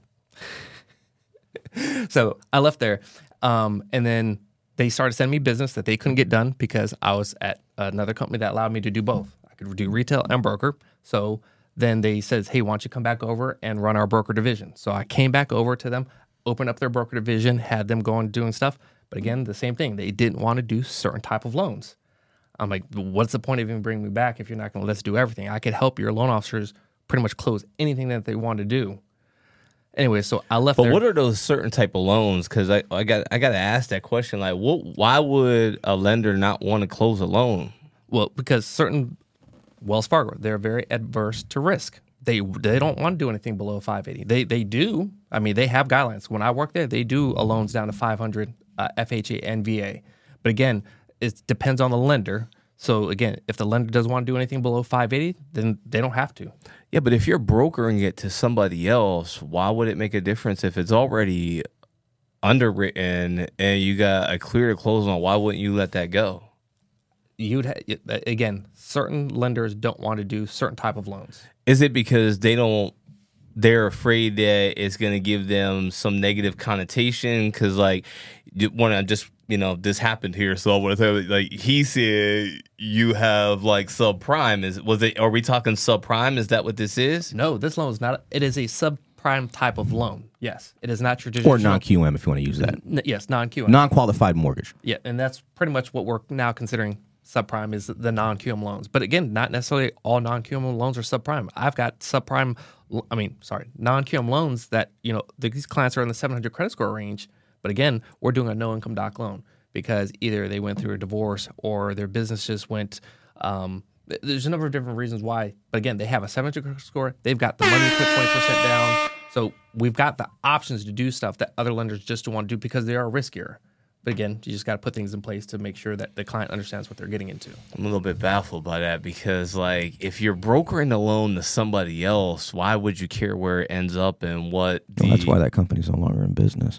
that. So I left there. And then they started sending me business that they couldn't get done because I was at another company that allowed me to do both. I could do retail and broker. So then they said, hey, why don't you come back over and run our broker division? So I came back over to them, opened up their broker division, had them going doing stuff. But again, the same thing. They didn't want to do certain type of loans. I'm like, what's the point of even bringing me back if you're not going to let us do everything? I could help your loan officers pretty much close anything that they want to do. Anyway, so I left. But what are those certain type of loans? Because I got to ask that question. Like, why would a lender not want to close a loan? Well, because certain Wells Fargo, they're very adverse to risk. They don't want to do anything below 580. They do. I mean, they have guidelines. When I work there, they do loans down to 500 FHA and VA. But again, it depends on the lender. So again, if the lender doesn't want to do anything below 580, then they don't have to. Yeah, but if you're brokering it to somebody else, why would it make a difference if it's already underwritten and you got a clear to close on? Why wouldn't you let that go? Again, certain lenders don't want to do certain type of loans. Is it because they're afraid that it's going to give them some negative connotation? Because like, when I just, this happened here, so I want to tell you, like, he said you have like subprime. Are we talking subprime? Is that what this is? No, this loan is not. It is a subprime type of loan. Yes, it is not traditional. Or non-QM if you want to use that. Yes, non-QM. Non-qualified mortgage. Yeah, and that's pretty much what we're now considering subprime is the non-QM loans. But again, not necessarily all non-QM loans are subprime. I've got non-QM loans that, these clients are in the 700 credit score range. But again, we're doing a no-income doc loan because either they went through a divorce or their business just went. There's a number of different reasons why. But again, they have a 700 credit score. They've got the money to put 20% down. So we've got the options to do stuff that other lenders just don't want to do because they are riskier. But again, you just got to put things in place to make sure that the client understands what they're getting into. I'm a little bit baffled by that because, like, if you're brokering a loan to somebody else, why would you care where it ends up and what? That's why that company's no longer in business.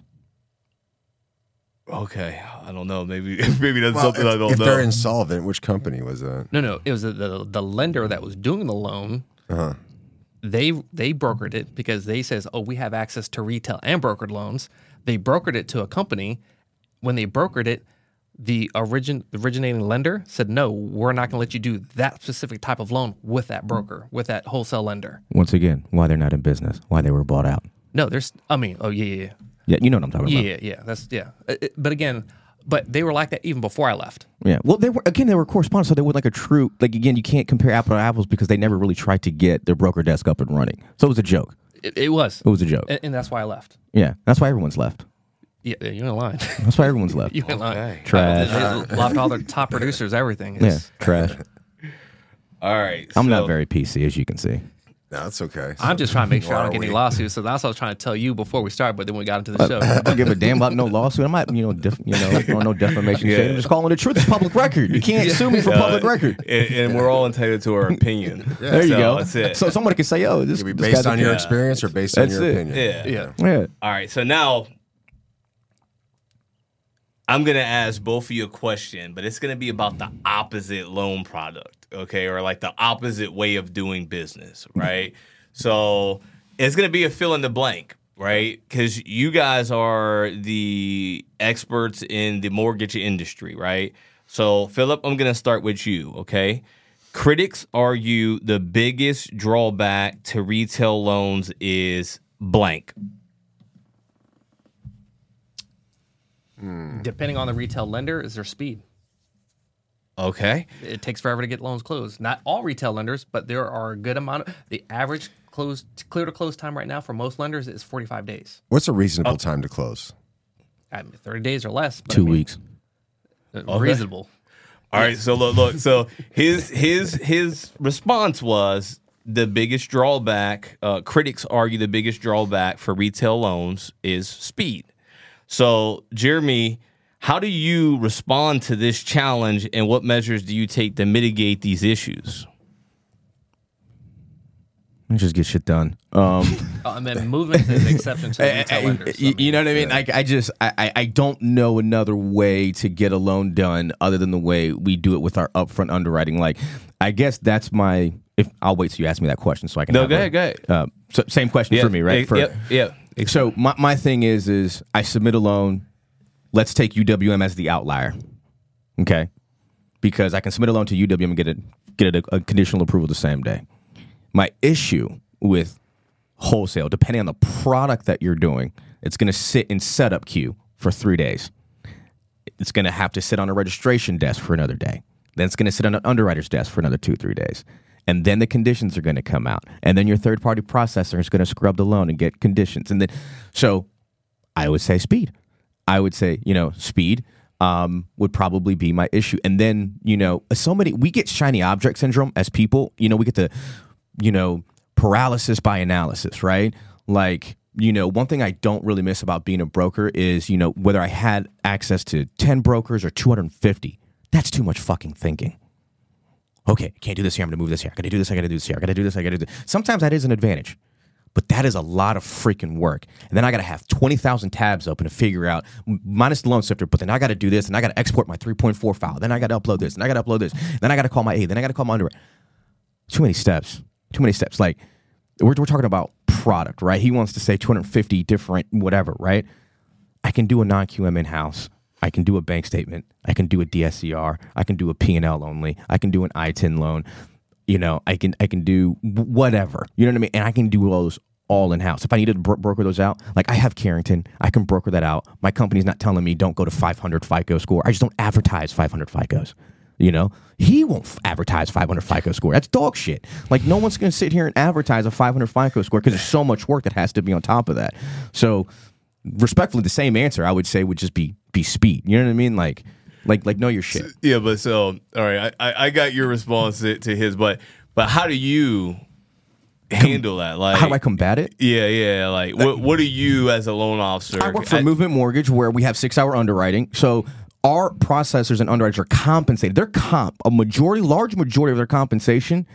Okay, I don't know. Maybe that's something I don't know. If they're insolvent, which company was that? No. It was the lender that was doing the loan. Uh-huh. They brokered it because they says, oh, we have access to retail and brokered loans. They brokered it to a company. When they brokered it, the originating lender said, no, we're not going to let you do that specific type of loan with that broker, with that wholesale lender. Once again, why they're not in business, why they were bought out. No, yeah. Yeah, you know what I'm talking about. Yeah. But again, they were like that even before I left. Yeah. Well, they were correspondents, so they were like a true, again, you can't compare apple to apples because they never really tried to get their broker desk up and running. So it was a joke. It was. It was a joke. And that's why I left. Yeah. That's why everyone's left. Yeah, you ain't lying. That's why everyone's left. You ain't lying. Trash. They left all their top producers, everything. Trash. All right. I'm not very PC, as you can see. No, that's okay. I'm just trying to make sure I don't get any lawsuits. So that's what I was trying to tell you before we started, but then we got into the show. I don't give a damn about no lawsuit. I'm not, no defamation. Yeah. I'm just calling the truth. It's public record. You can't sue me for public record. And we're all entitled to our opinion. There you go. That's it. So somebody can say, "Oh, this It could be this based guy's on a your kid." experience or based on That's your it. opinion. Yeah. Yeah. All right. So now, I'm going to ask both of you a question, but it's going to be about the opposite loan product, okay? Or like the opposite way of doing business, right? So it's going to be a fill in the blank, right? Because you guys are the experts in the mortgage industry, right? So, Philip, I'm going to start with you, okay? Critics argue the biggest drawback to retail loans is blank. Depending on the retail lender, is their speed. Okay. It takes forever to get loans closed. Not all retail lenders, but there are a good amount of the average clear to close time right now for most lenders is 45 days. What's a reasonable time to close? I mean, 30 days or less. But 2 weeks. Reasonable. All right, so look. So his response was the biggest drawback. Critics argue the biggest drawback for retail loans is speed. So, Jeremy, how do you respond to this challenge, and what measures do you take to mitigate these issues? Just get shit done. And then movement is an exception to the retail lenders. You know what I mean? I don't know another way to get a loan done other than the way we do it with our upfront underwriting. Like, I guess that's my. If I'll wait till you ask me that question so I can. No, go ahead. So same question for me, right? Yep. So my thing is I submit a loan. Let's take UWM as the outlier, okay? Because I can submit a loan to UWM and get a conditional approval the same day. My issue with wholesale, depending on the product that you're doing, it's going to sit in setup queue for 3 days. It's going to have to sit on a registration desk for another day. Then it's going to sit on an underwriter's desk for another 2-3 days. And then the conditions are going to come out. And then your third-party processor is going to scrub the loan and get conditions. And then, so I would say speed. I would say, speed would probably be my issue. And then, we get shiny object syndrome as people. We get the, paralysis by analysis, right? Like, one thing I don't really miss about being a broker is, whether I had access to 10 brokers or 250, that's too much fucking thinking. Okay, I can't do this here. I'm going to move this here. I got to do this. I got to do this here. I got to do this. I got to do this. Sometimes that is an advantage, but that is a lot of freaking work. And then I got to have 20,000 tabs open to figure out, minus the loan sifter, but then I got to do this, and I got to export my 3.4 file. Then I got to upload this, and I got to upload this. Then I got to call my A. Then I got to call my underwriter. Too many steps. Like, we're talking about product, right? He wants to say 250 different whatever, right? I can do a non-QM in-house. I can do a bank statement. I can do a DSCR. I can do a P&L only. I can do an I-10 loan. I can do whatever. You know what I mean? And I can do those all in-house. If I needed to broker those out, like I have Carrington, I can broker that out. My company's not telling me don't go to 500 FICO score. I just don't advertise 500 FICOs. He won't advertise 500 FICO score. That's dog shit. Like, no one's going to sit here and advertise a 500 FICO score because there's so much work that has to be on top of that. So, respectfully, the same answer I would say would just be speed. You know what I mean? Like know your shit. Yeah, but so all right, I got your response to his, but how do you handle that? Like, how do I combat it? Yeah. Like, what do you as a loan officer? I work for Movement Mortgage, where we have 6-hour underwriting. So our processors and underwriters are compensated. Their large majority of their compensation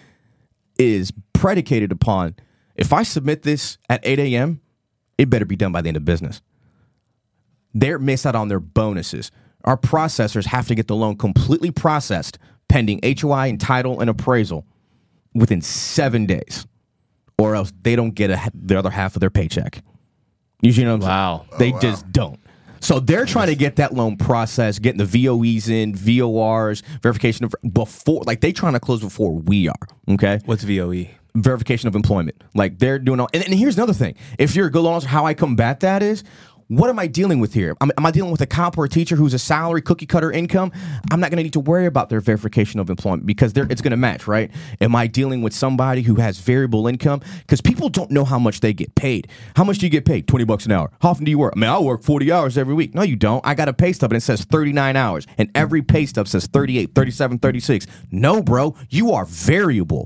is predicated upon, if I submit this at 8 a.m., it better be done by the end of business. They're missed out on their bonuses. Our processors have to get the loan completely processed, pending HOI and title and appraisal, within 7 days, or else they don't get the other half of their paycheck. You know what I'm saying? They just don't. So they're trying to get that loan processed, getting the VOEs in, VORs, verification of before, like they trying to close before we are. Okay, what's VOE? Verification of employment. Like they're doing all. And here's another thing: if you're a good loan officer, how I combat that is, what am I dealing with here? Am I dealing with a cop or a teacher who's a salary cookie cutter income? I'm not going to need to worry about their verification of employment because it's going to match, right? Am I dealing with somebody who has variable income? Because people don't know how much they get paid. How much do you get paid? $20 an hour. How often do you work? I mean, I work 40 hours every week. No, you don't. I got a pay stub and it says 39 hours. And every pay stub says 38, 37, 36. No, bro, you are variable.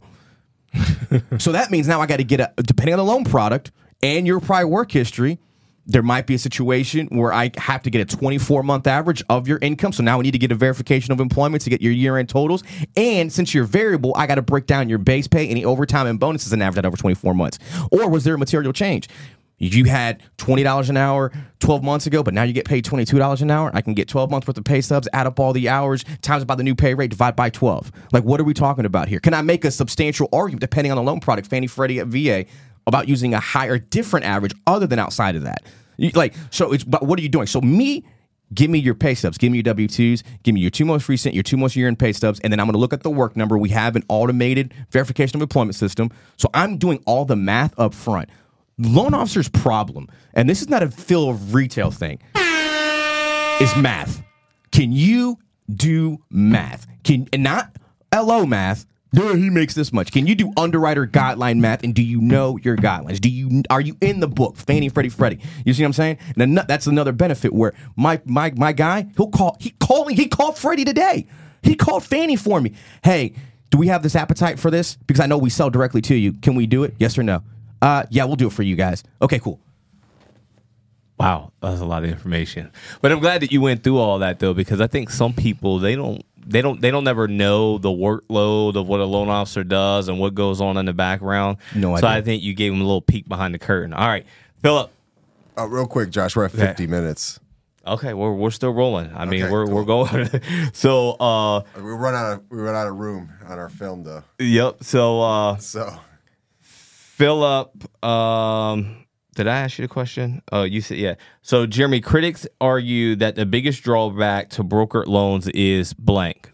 So that means now I got to get depending on the loan product and your prior work history, there might be a situation where I have to get a 24-month average of your income. So now we need to get a verification of employment to get your year-end totals. And since you're variable, I got to break down your base pay, any overtime and bonuses and average that over 24 months. Or was there a material change? You had $20 an hour 12 months ago, but now you get paid $22 an hour. I can get 12 months worth of pay stubs, add up all the hours, times by the new pay rate, divide by 12. Like, what are we talking about here? Can I make a substantial argument, depending on the loan product, Fannie Freddie at VA, about using a higher, different average other than outside of that? But what are you doing? So give me your pay stubs, give me your W-2s, give me your two most recent, your two most year-end pay stubs, and then I'm going to look at the work number. We have an automated verification of employment system. So I'm doing all the math up front. Loan officer's problem, and this is not a Phil of retail thing, is math. Can you do math? And not LO math. He makes this much. Can you do underwriter guideline math? And do you know your guidelines? Are you in the book? Fannie, Freddie. You see what I'm saying? And that's another benefit where my guy, he called Freddie today. He called Fannie for me. Hey, do we have this appetite for this? Because I know we sell directly to you. Can we do it? Yes or no? Yeah, we'll do it for you guys. Okay, cool. Wow, that's a lot of information. But I'm glad that you went through all that though, because I think some people they don't never know the workload of what a loan officer does and what goes on in the background. No idea. So I think you gave them a little peek behind the curtain. All right, Philip. Real quick, Josh, we're at 50 minutes. Okay, we're still rolling. I mean, we're cool. going. So we run out of room on our film though. Yep. So Philip, did I ask you the question? Oh, you said, yeah. So, Jeremy, critics argue that the biggest drawback to brokered loans is blank.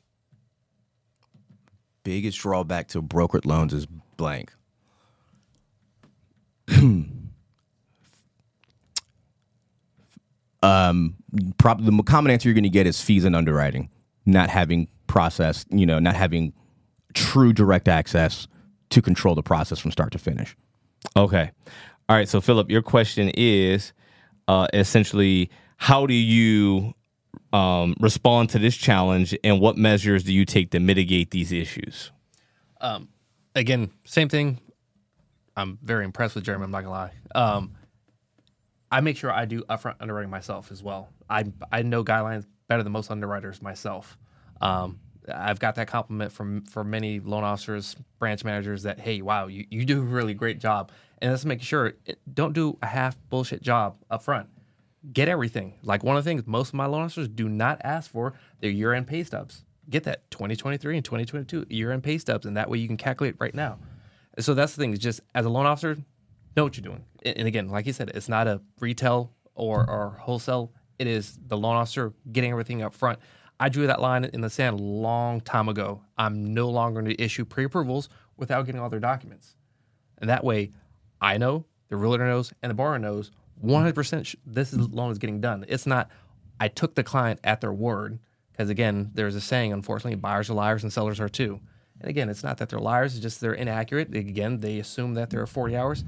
Biggest drawback to brokered loans is blank. Probably the common answer you're going to get is fees and underwriting, not having process, not having true direct access to control the process from start to finish. Okay. All right. So, Philip, your question is essentially, how do you respond to this challenge, and what measures do you take to mitigate these issues? Again, same thing. I'm very impressed with Jeremy. I'm not gonna lie. I make sure I do upfront underwriting myself as well. I know guidelines better than most underwriters myself. I've got that compliment from many loan officers, branch managers that, hey, wow, you do a really great job. And that's making sure don't do a half bullshit job up front. Get everything. Like one of the things most of my loan officers do not ask for their year-end pay stubs. Get that 2023 and 2022 year-end pay stubs, and that way you can calculate right now. So that's the thing. Is just as a loan officer, know what you're doing. And again, like you said, it's not a retail or wholesale. It is the loan officer getting everything up front. I drew that line in the sand a long time ago. I'm no longer going to issue pre-approvals without getting all their documents. And that way, I know, the realtor knows, and the borrower knows 100% this loan is getting done. It's not, I took the client at their word, because again, there's a saying, unfortunately, buyers are liars and sellers are too. And again, it's not that they're liars, it's just they're inaccurate. Again, they assume that there are 40 hours.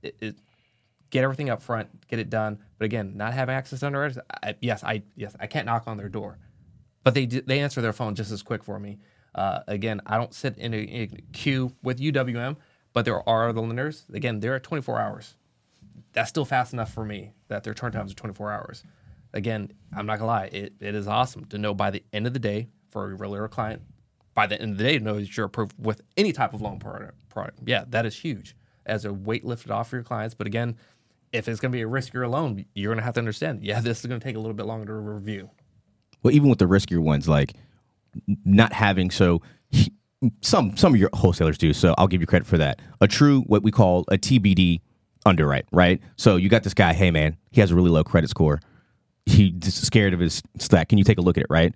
Get everything up front, get it done. But again, not having access to underwriters, yes, I can't knock on their door. But they answer their phone just as quick for me. Again, I don't sit in a queue with UWM, but there are other lenders. Again, they're at 24 hours. That's still fast enough for me that their turn times are 24 hours. Again, I'm not going to lie. It is awesome to know by the end of the day for a realtor client, by the end of the day, to know that you're approved with any type of loan product. Yeah, that is huge as a weight lifted off for your clients. But again, if it's going to be a riskier loan, you're going to have to understand, this is going to take a little bit longer to review. Well, even with the riskier ones, like not having some of your wholesalers do. So I'll give you credit for that. A true, what we call a TBD underwrite, right? So you got this guy, hey man, he has a really low credit score. He's scared of his stack. Can you take a look at it, right?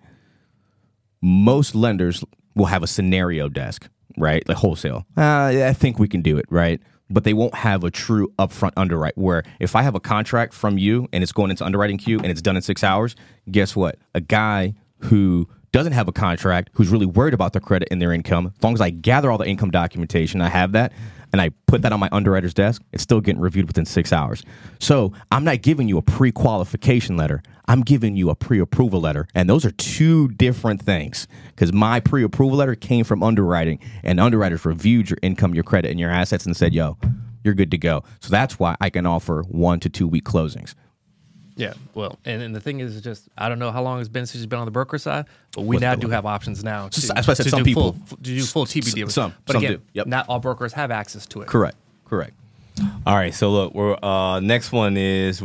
Most lenders will have a scenario desk, right? Like wholesale. I think we can do it, right? But they won't have a true upfront underwrite where if I have a contract from you and it's going into underwriting queue and it's done in 6 hours, guess what? A guy who doesn't have a contract, who's really worried about their credit and their income, as long as I gather all the income documentation, I have that, and I put that on my underwriter's desk, it's still getting reviewed within 6 hours. So I'm not giving you a pre-qualification letter. I'm giving you a pre-approval letter. And those are two different things because my pre-approval letter came from underwriting, and underwriters reviewed your income, your credit, and your assets and said, yo, you're good to go. So that's why I can offer 1 to 2 week closings. Yeah, well, and the thing is just, I don't know how long it's been since you've been on the broker side, but we now do have options now. That's why I said some people. To do full TBD. Some again, do. Yep. Not all brokers have access to it. Correct. All right, so look, we're next one is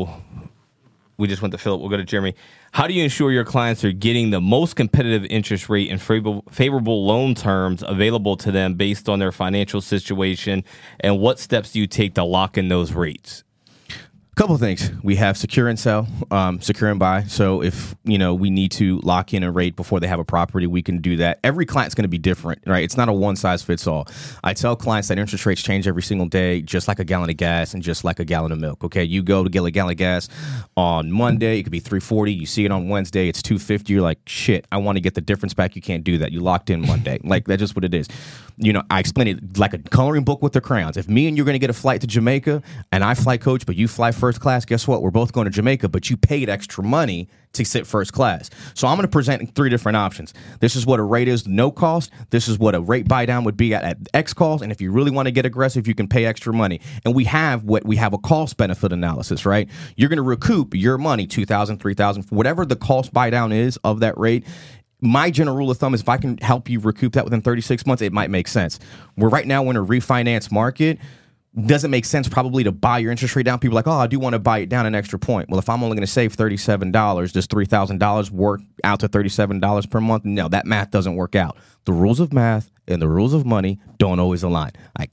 we just went to Philip. We'll go to Jeremy. How do you ensure your clients are getting the most competitive interest rate and favorable loan terms available to them based on their financial situation, and what steps do you take to lock in those rates? Couple of things. We have secure and sell, secure and buy. So if, we need to lock in a rate before they have a property, we can do that. Every client's going to be different, right? It's not a one size fits all. I tell clients that interest rates change every single day, just like a gallon of gas and just like a gallon of milk. Okay. You go to get a gallon of gas on Monday, it could be $3.40. You see it on Wednesday, it's $2.50. You're like, shit, I want to get the difference back. You can't do that. You locked in Monday. Like, that's just what it is. I explain it like a coloring book with the crayons. If me and you're going to get a flight to Jamaica and I fly coach, but you fly first class, guess what? We're both going to Jamaica, but you paid extra money to sit first class. So I'm going to present 3 different options. This is what a rate is, no cost. This is what a rate buy down would be at X cost. And if you really want to get aggressive, you can pay extra money. And we have a cost benefit analysis, right? You're going to recoup your money, $2,000, $3,000, whatever the cost buy down is of that rate. My general rule of thumb is if I can help you recoup that within 36 months, it might make sense. We're right now in a refinance market. Doesn't make sense probably to buy your interest rate down. People are like, oh, I do want to buy it down an extra point. Well, if I'm only going to save $37, does $3,000 work out to $37 per month? No, that math doesn't work out. The rules of math and the rules of money don't always align.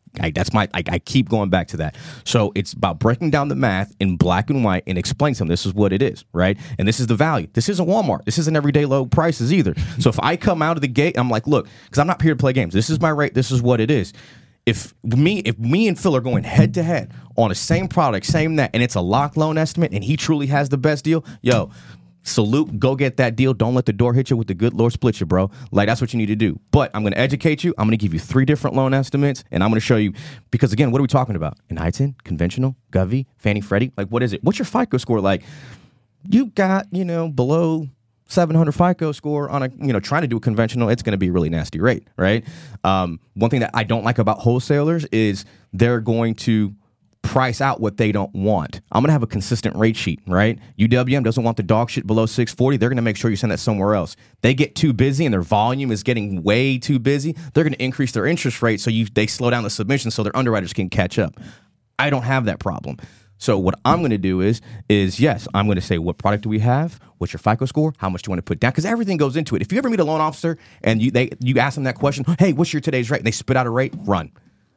I keep going back to that. So it's about breaking down the math in black and white and explaining to them this is what it is, right? And this is the value. This isn't Walmart. This isn't everyday low prices either. So if I come out of the gate, I'm like, look, because I'm not here to play games. This is my rate. This is what it is. If me and Phil are going head to head on the same product, same that, and it's a lock loan estimate, and he truly has the best deal, yo, salute, go get that deal. Don't let the door hit you with the good Lord split you, bro. Like, that's what you need to do. But I'm going to educate you. I'm going to give you 3 different loan estimates, and I'm going to show you, because again, what are we talking about? An ITIN, conventional, Govy, Fannie, Freddie? Like, what is it? What's your FICO score like? You got, below 700 FICO score on a, trying to do a conventional, it's going to be a really nasty rate, right? One thing that I don't like about wholesalers is they're going to price out what they don't want. I'm going to have a consistent rate sheet, right? UWM doesn't want the dog shit below 640. They're going to make sure you send that somewhere else. They get too busy and their volume is getting way too busy. They're going to increase their interest rate so they slow down the submission so their underwriters can catch up. I don't have that problem. So what I'm going to do is yes, I'm going to say, what product do we have? What's your FICO score? How much do you want to put down? Because everything goes into it. If you ever meet a loan officer and you ask them that question, hey, what's your today's rate? And they spit out a rate, run.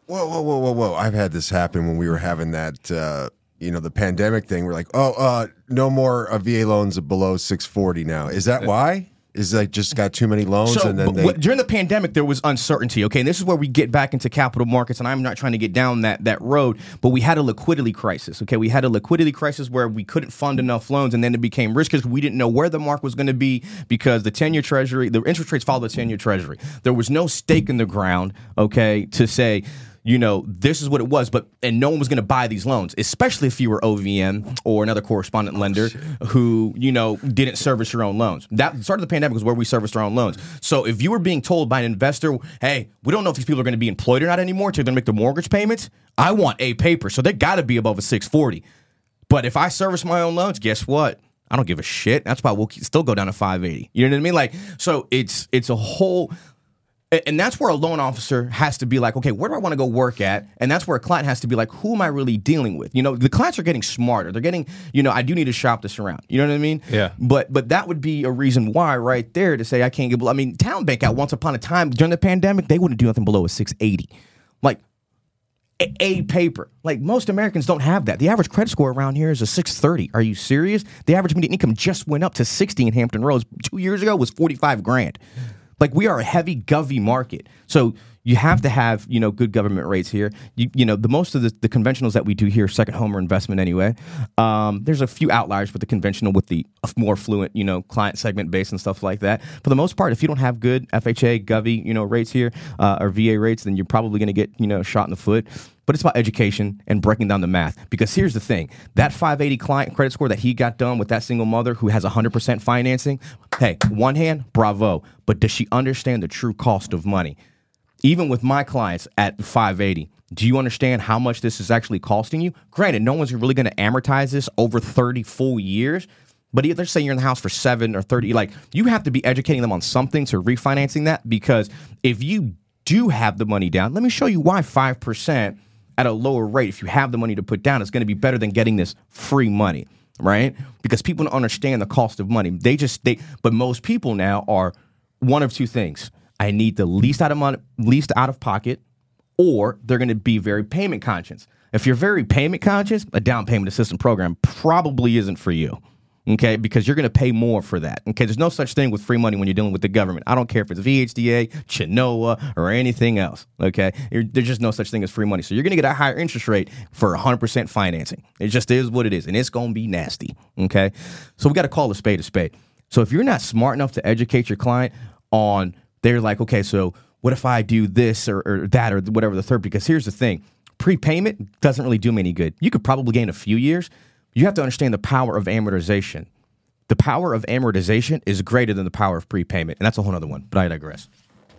Whoa. I've had this happen when we were having that, the pandemic thing. We're like, no more VA loans below 640 now. Is that why? Is like just got too many loans, so, and then during the pandemic there was uncertainty. Okay, and this is where we get back into capital markets, and I'm not trying to get down that road, but we had a liquidity crisis. Okay, we had a liquidity crisis where we couldn't fund enough loans, and then it became risky because we didn't know where the mark was going to be because the 10-year Treasury, the interest rates followed the 10-year Treasury. There was no stake in the ground. Okay, to say, this is what it was, and no one was going to buy these loans, especially if you were OVM or another correspondent lender who, didn't service your own loans. That started the pandemic was where we serviced our own loans. So if you were being told by an investor, hey, we don't know if these people are going to be employed or not anymore to make the mortgage payments, I want a paper. So they got to be above a 640. But if I service my own loans, guess what? I don't give a shit. That's why we'll still go down to 580. You know what I mean? Like, so it's a whole... And that's where a loan officer has to be like, okay, where do I want to go work at? And that's where a client has to be like, who am I really dealing with? The clients are getting smarter. They're getting, I do need to shop this around. You know what I mean? Yeah. But that would be a reason why right there to say I can't get, Town Bank out once upon a time during the pandemic, they wouldn't do nothing below a 680. Like a paper. Like most Americans don't have that. The average credit score around here is a 630. Are you serious? The average median income just went up to 60 in Hampton Roads. 2 years ago was $45,000. Like, we are a heavy Govy market. So you have to have, good government rates here. The most of the conventionals that we do here, second home or investment anyway. There's a few outliers with the conventional with the more fluent, client segment base and stuff like that. For the most part, if you don't have good FHA, Govy, rates here or VA rates, then you're probably going to get, shot in the foot. But it's about education and breaking down the math. Because here's the thing. That 580 client credit score that he got done with that single mother who has 100% financing, hey, one hand, bravo. But does she understand the true cost of money? Even with my clients at 580, do you understand how much this is actually costing you? Granted, no one's really going to amortize this over 30 full years. But let's say you're in the house for 7 or 30. Like, you have to be educating them on something to refinancing that. Because if you do have the money down, let me show you why 5% at a lower rate, if you have the money to put down, it's going to be better than getting this free money, right? Because people don't understand the cost of money. But most people now are one of two things. I need the least out of pocket, or they're going to be very payment conscious. If you're very payment conscious, a down payment assistance program probably isn't for you. Okay, because you're going to pay more for that. Okay, there's no such thing with free money when you're dealing with the government. I don't care if it's VHDA, Chenoa, or anything else. Okay, there's just no such thing as free money. So you're going to get a higher interest rate for 100% financing. It just is what it is, and it's going to be nasty. Okay, so we got to call a spade a spade. So if you're not smart enough to educate your client on, they're like, okay, so what if I do this or that or whatever the third? Because here's the thing, prepayment doesn't really do me any good. You could probably gain a few years. You have to understand the power of amortization. The power of amortization is greater than the power of prepayment, and that's a whole other one, but I digress.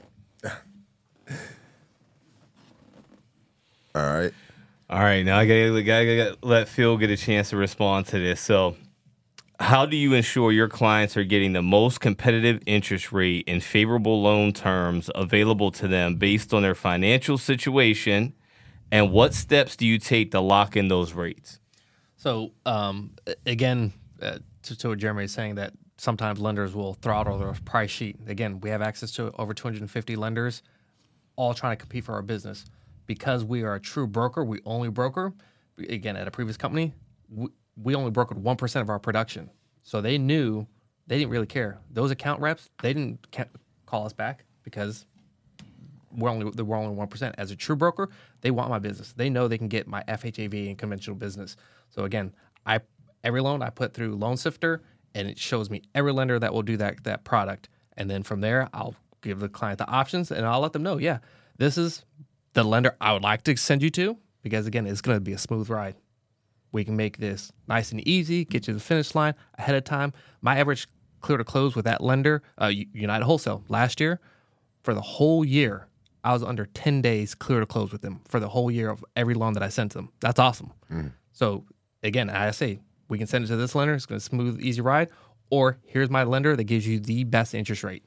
All right. Now I gotta let Phil get a chance to respond to this. So, how do you ensure your clients are getting the most competitive interest rate and favorable loan terms available to them based on their financial situation, and what steps do you take to lock in those rates? So again, to what Jeremy is saying, that sometimes lenders will throw out their price sheet. Again, we have access to over 250 lenders, all trying to compete for our business. Because we are a true broker, we only broker. Again, at a previous company, we only brokered 1% of our production. So they knew, they didn't really care. Those account reps, they didn't call us back because we're only 1%. As a true broker, they want my business. They know they can get my FHAV and conventional business. So again, every loan I put through Loan Sifter, and it shows me every lender that will do that product. And then from there, I'll give the client the options, and I'll let them know, yeah, this is the lender I would like to send you to, because again, it's going to be a smooth ride. We can make this nice and easy, get you to the finish line ahead of time. My average clear to close with that lender, United Wholesale, last year, for the whole year, I was under 10 days clear to close with them for the whole year of every loan that I sent them. That's awesome. So again, I say, we can send it to this lender. It's going to smooth, easy ride. Or here's my lender that gives you the best interest rate.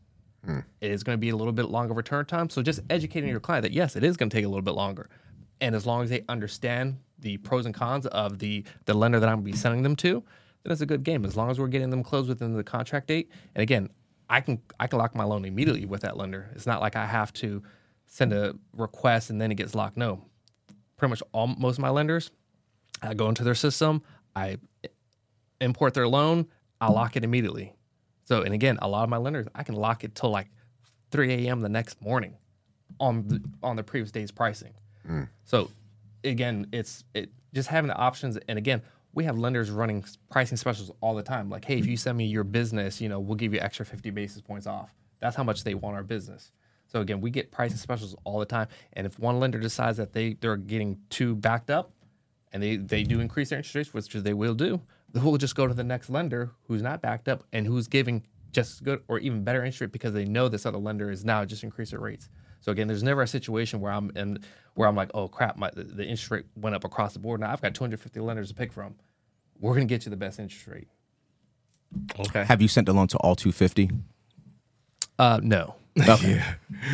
It is going to be a little bit longer return time. So just educating your client that, yes, it is going to take a little bit longer. And as long as they understand the pros and cons of the lender that I'm going to be sending them to, then it's a good game. As long as we're getting them closed within the contract date. And again, I can lock my loan immediately with that lender. It's not like I have to send a request and then it gets locked. No. Pretty much most of my lenders, I go into their system, I import their loan, I lock it immediately. So, and again, a lot of my lenders, I can lock it till like 3 a.m. the next morning on the previous day's pricing. So, again, it's just having the options. And again, we have lenders running pricing specials all the time. Like, hey, if you send me your business, we'll give you extra 50 basis points off. That's how much they want our business. So again, we get pricing specials all the time. And if one lender decides that they're getting too backed up, and they do increase their interest rates, which they will do, we'll just go to the next lender who's not backed up and who's giving just as good or even better interest rate because they know this other lender is now just increasing their rates. So again, there's never a situation where I'm like, oh crap, the interest rate went up across the board. Now I've got 250 lenders to pick from. We're gonna get you the best interest rate. Okay. Have you sent a loan to all 250? No. Okay.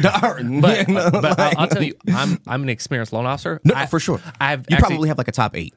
But I'll tell you, I'm an experienced loan officer. For sure. You probably have like a top 8.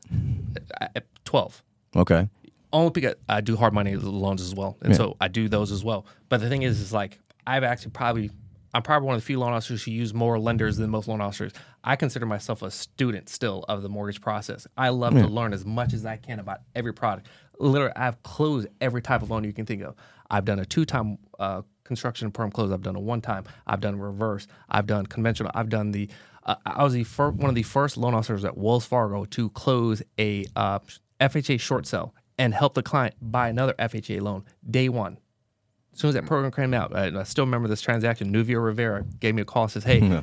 12. Okay. Only because I do hard money loans as well, and so I do those as well. But the thing is like I'm probably one of the few loan officers who use more lenders than most loan officers. I consider myself a student still of the mortgage process. I love to learn as much as I can about every product. Literally, I've closed every type of loan you can think of. I've done a 2-time construction and perm close. I've done a 1-time. I've done reverse. I've done conventional. I've done the. I was one of the first loan officers at Wells Fargo to close a FHA short sale and help the client buy another FHA loan day one. As soon as that program came out, I still remember this transaction. Nuvio Rivera gave me a call and says, hey,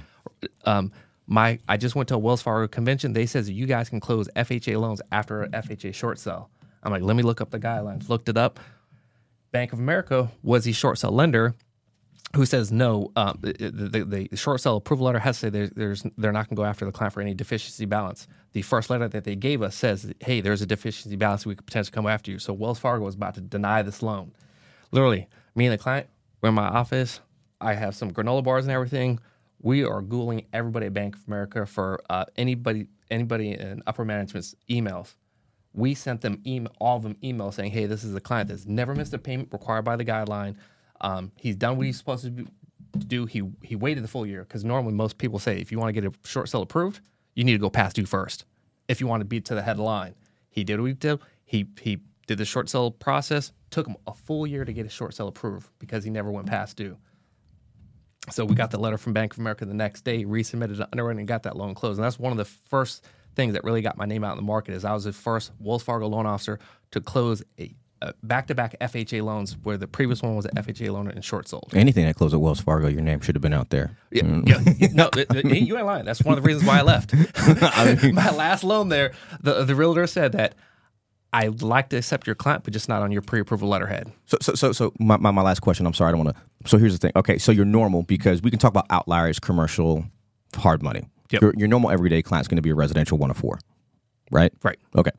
I just went to a Wells Fargo convention. They says that you guys can close FHA loans after an FHA short sale. I'm like, let me look up the guidelines. Looked it up. Bank of America was the short sale lender who says no. The short sale approval letter has to say they're not going to go after the client for any deficiency balance. The first letter that they gave us says, hey, there's a deficiency balance. We could potentially come after you. So Wells Fargo was about to deny this loan. Literally, me and the client, we're in my office. I have some granola bars and everything. We are Googling everybody at Bank of America for anybody in upper management's emails. We sent them all of them emails saying, hey, this is a client that's never missed a payment required by the guideline. He's done what he's supposed to do. He waited the full year because normally most people say if you want to get a short sale approved, you need to go past due first. If you want to beat to the headline, he did what he did. He did the short sale process. Took him a full year to get a short sale approved because he never went past due. So we got the letter from Bank of America the next day, resubmitted to underwriting, and got that loan closed. And that's one of the first things that really got my name out in the market. Is I was the first Wells Fargo loan officer to close a back-to-back FHA loans, where the previous one was an FHA loan and short sold. Anything that closed at Wells Fargo, your name should have been out there. Yeah, no, you ain't lying. That's one of the reasons why I left. My last loan there, the realtor said that I'd like to accept your client, but just not on your pre-approval letterhead. So my last question. I'm sorry, I don't want to. So here's the thing. Okay, so you're normal because we can talk about outliers, commercial, hard money. Yep. Your normal everyday client's going to be a residential 1 of 4, right? Right. Okay.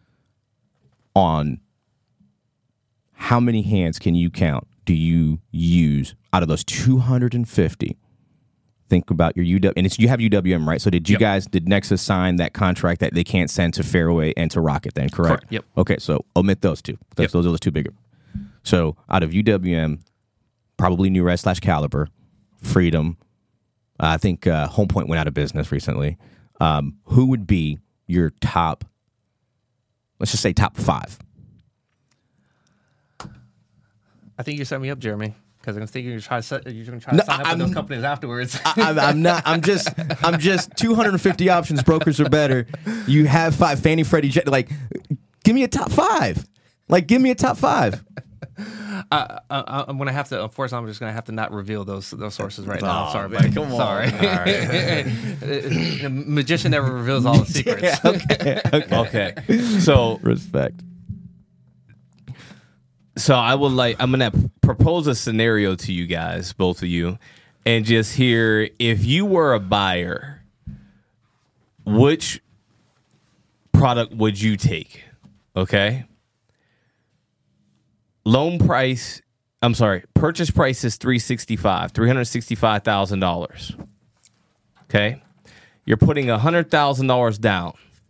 On how many hands can you count? Do you use out of those 250? Think about your UW, and you have UWM, right? So did Nexus sign that contract that they can't send to Fairway and to Rocket then, correct? Yep. Okay, so omit those two. Those are the two bigger. So out of UWM, probably New Red / Caliber, Freedom, I think Home Point went out of business recently. Who would be your top, let's just say top 5? I think you set me up, Jeremy. Because I'm thinking you're going to try to sign up with those companies afterwards. I'm not. I'm just 250 options. Brokers are better. You have 5. Fannie, Freddie, like, give me a top 5. Like, give me a top 5. I'm going to have to. Unfortunately, I'm just going to have to not reveal those sources right now. I'm sorry, man, buddy. come on. Sorry. All right. The magician never reveals all the secrets. Yeah, Okay. So respect. So I'm going to propose a scenario to you guys, both of you, and just hear if you were a buyer, which product would you take? Okay. Purchase price is $365,000. Okay. You're putting $100,000 down.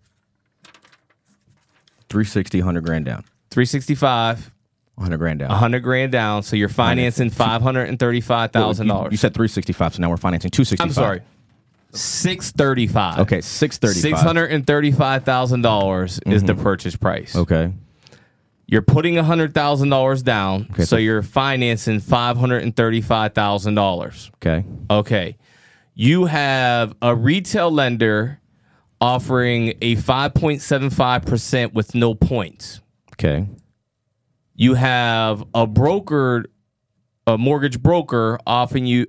360, 100 grand down. 365. 100 grand down. 100 grand down, so you're financing $535,000. You said 365, so now we're financing 265. I'm sorry, $635. Okay, $635. $635,000 is the purchase price. Okay. You're putting $100,000 down, Okay, so you're financing $535,000. Okay. Okay. You have a retail lender offering a 5.75% with no points. Okay. You have a mortgage broker offering you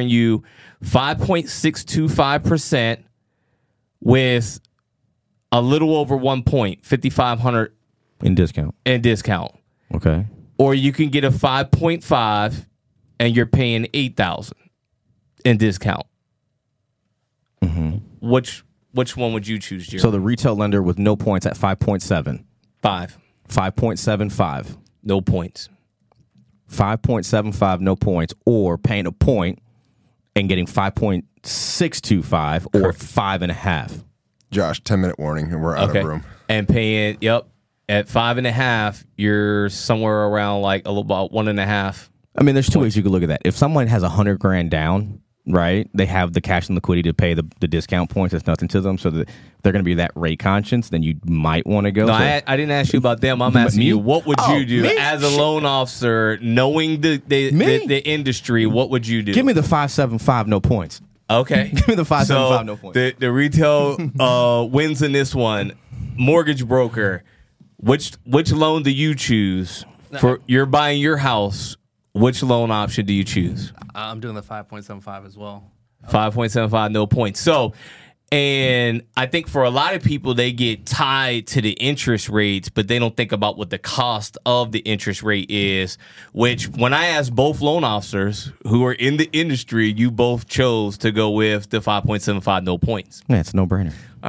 5.625% with a little over 1 point, $5,500 In discount. Okay. Or you can get a 5.5 and you're paying $8,000 in discount. Mm-hmm. Which one would you choose, Jeremy? So the retail lender with no points at 5.7. 5.75. No points. 5.75, no points, or paying a point and getting 5.625 or 5.5. Josh, 10-minute warning, and we're out of room. And paying, at 5.5, you're somewhere around like a little about 1.5. I mean, there's two ways you could look at that. If someone has 100 grand down, right, they have the cash and liquidity to pay the discount points. That's nothing to them. So that they're going to be that rate conscious, then you might want to go. No, I didn't ask you about them. I'm asking you, what would you do as a loan officer, knowing the industry? What would you do? Give me the 5.75, no points. Okay. Give me the 5.75, no points. The retail wins in this one. Mortgage broker, which loan do you choose for? You're buying your house. Which loan option do you choose? I'm doing the 5.75 as well. 5.75, no points. So, and I think for a lot of people, they get tied to the interest rates, but they don't think about what the cost of the interest rate is, which when I asked both loan officers who are in the industry, you both chose to go with the 5.75, no points. Yeah, it's a no-brainer. All right.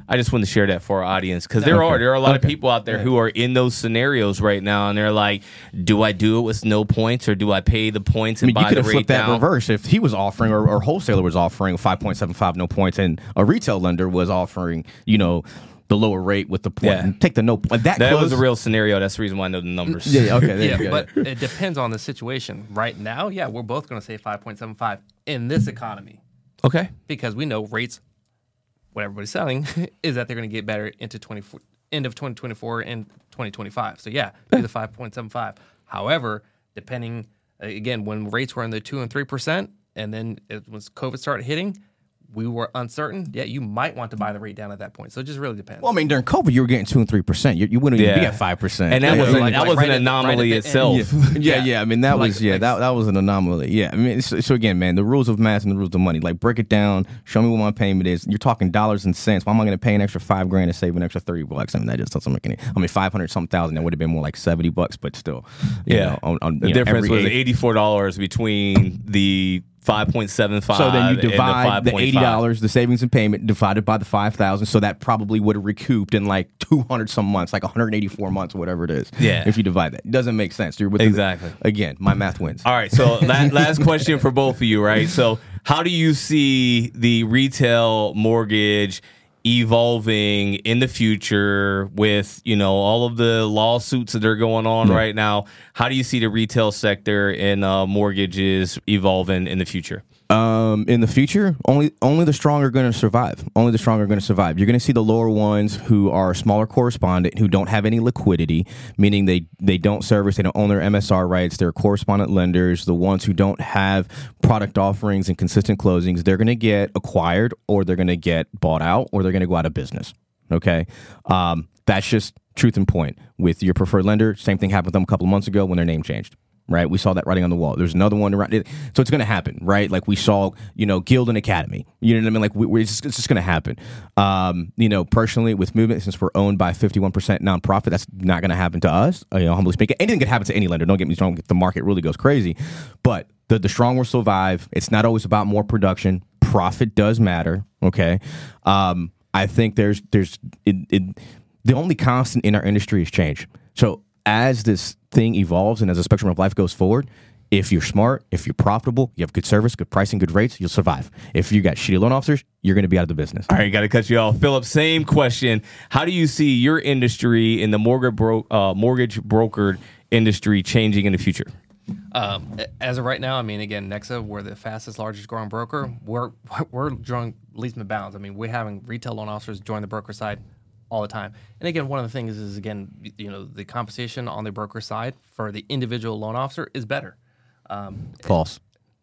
I just wanted to share that for our audience because there are a lot of people out there who are in those scenarios right now, and they're like, "Do I do it with no points, or do I pay the points and you buy could the have rate flipped that down?" reverse if he was offering or wholesaler was offering 5.75 no points, and a retail lender was offering, the lower rate with the point. Yeah. And take the no point. That was a real scenario. That's the reason why I know the numbers. Yeah. Okay. There you go. But it depends on the situation. Right now, we're both going to say 5.75 in this economy Okay. because we know rates, what everybody's selling, is that they're going to get better into end of 2024 and 2025. So do the 5.75. However, depending again, when rates were in the 2 and 3%, and then once COVID started hitting, we were uncertain. Yeah, you might want to buy the rate down at that point. So it just really depends. Well, I mean, during COVID, you were getting 2 and 3%. You wouldn't even be at 5%, and that was like that was right an at- anomaly right at the itself. Yeah. I mean, that was that was an anomaly. Yeah. I mean, so again, man, the rules of math and the rules of money. Like, break it down. Show me what my payment is. You're talking dollars and cents. Why am I going to pay an extra $5,000 and save an extra $30? I mean, that just doesn't make any. I mean, 500-something thousand. That would have been more like $70, but still. The difference was $84 between the 5.75. So then you divide and the $5.5. $80, the savings and payment, divided by the 5,000. So that probably would have recouped in like 200 some months, like 184 months, or whatever it is. Yeah. If you divide that, it doesn't make sense. You're Exactly. Again, my math wins. All right. So last question for both of you, right? So how do you see the retail mortgage evolving in the future with, all of the lawsuits that are going on right now? How do you see the retail sector and mortgages evolving in the future? In the future, only the strong are going to survive. Only the strong are going to survive. You're going to see the lower ones who are smaller correspondent, who don't have any liquidity, meaning they don't service, they don't own their MSR rights. They're correspondent lenders. The ones who don't have product offerings and consistent closings, they're going to get acquired, or they're going to get bought out, or they're going to go out of business. Okay, that's just truth and point. With your preferred lender, same thing happened with them a couple of months ago when their name changed. Right, we saw that writing on the wall. There's another one around it, so it's going to happen, right? Like we saw, Guild and Academy. You know what I mean? Like it's just going to happen. Personally, with Movement, since we're owned by 51% nonprofit, that's not going to happen to us. Humbly speaking, anything could happen to any lender. Don't get me wrong; the market really goes crazy, but the strong will survive. It's not always about more production. Profit does matter. Okay, I think there's the only constant in our industry is change. So as this thing evolves and as the spectrum of life goes forward, if you're smart, if you're profitable, you have good service, good pricing, good rates, you'll survive. If you got shitty loan officers, you're going to be out of the business. All right, got to cut you off. Philip, same question. How do you see your industry in the mortgage brokered industry changing in the future? As of right now, I mean, again, Nexa, we're the fastest, largest growing broker. We're drawing leaps and bounds. I mean, we're having retail loan officers join the broker side all the time. And again, one of the things is, again, the compensation on the broker side for the individual loan officer is better. False.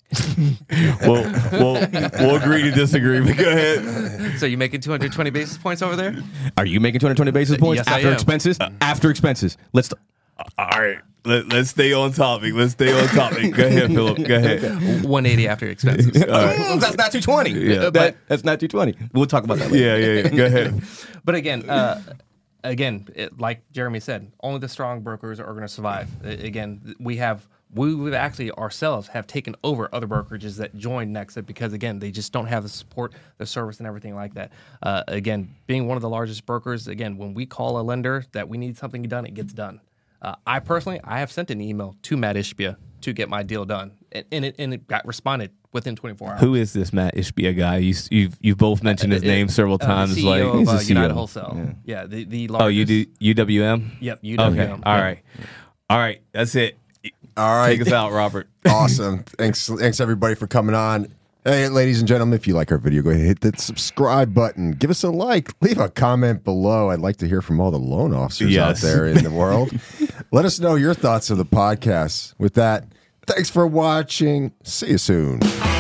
We'll agree to disagree, but go ahead. So you making 220 basis points over there? Are you making 220 basis points Yes, I after am. expenses? After expenses. Let's. All right, let's stay on topic. Go ahead, Philip. Go ahead. 180 after expenses. That's not 220. Yeah. That's not 220. We'll talk about that later. Yeah. Go ahead. But again, like Jeremy said, only the strong brokers are going to survive. Again, we've actually ourselves have taken over other brokerages that joined Nexa because, again, they just don't have the support, the service, and everything like that. Again, being one of the largest brokers, again, when we call a lender that we need something done, it gets done. I personally have sent an email to Matt Ishbia to get my deal done, and it got responded within 24 hours. Who is this Matt Ishbia guy? You've both mentioned his name several times. CEO He's of the United CEO. Wholesale. Yeah, the largest. Oh, you do UWM? Yep, UWM. Okay. All right. That's it. All right. Take us out, Robert. Awesome. Thanks everybody for coming on. Hey, ladies and gentlemen, if you like our video, go ahead and hit that subscribe button. Give us a like. Leave a comment below. I'd like to hear from all the loan officers out there in the world. Let us know your thoughts of the podcast. With that, thanks for watching. See you soon.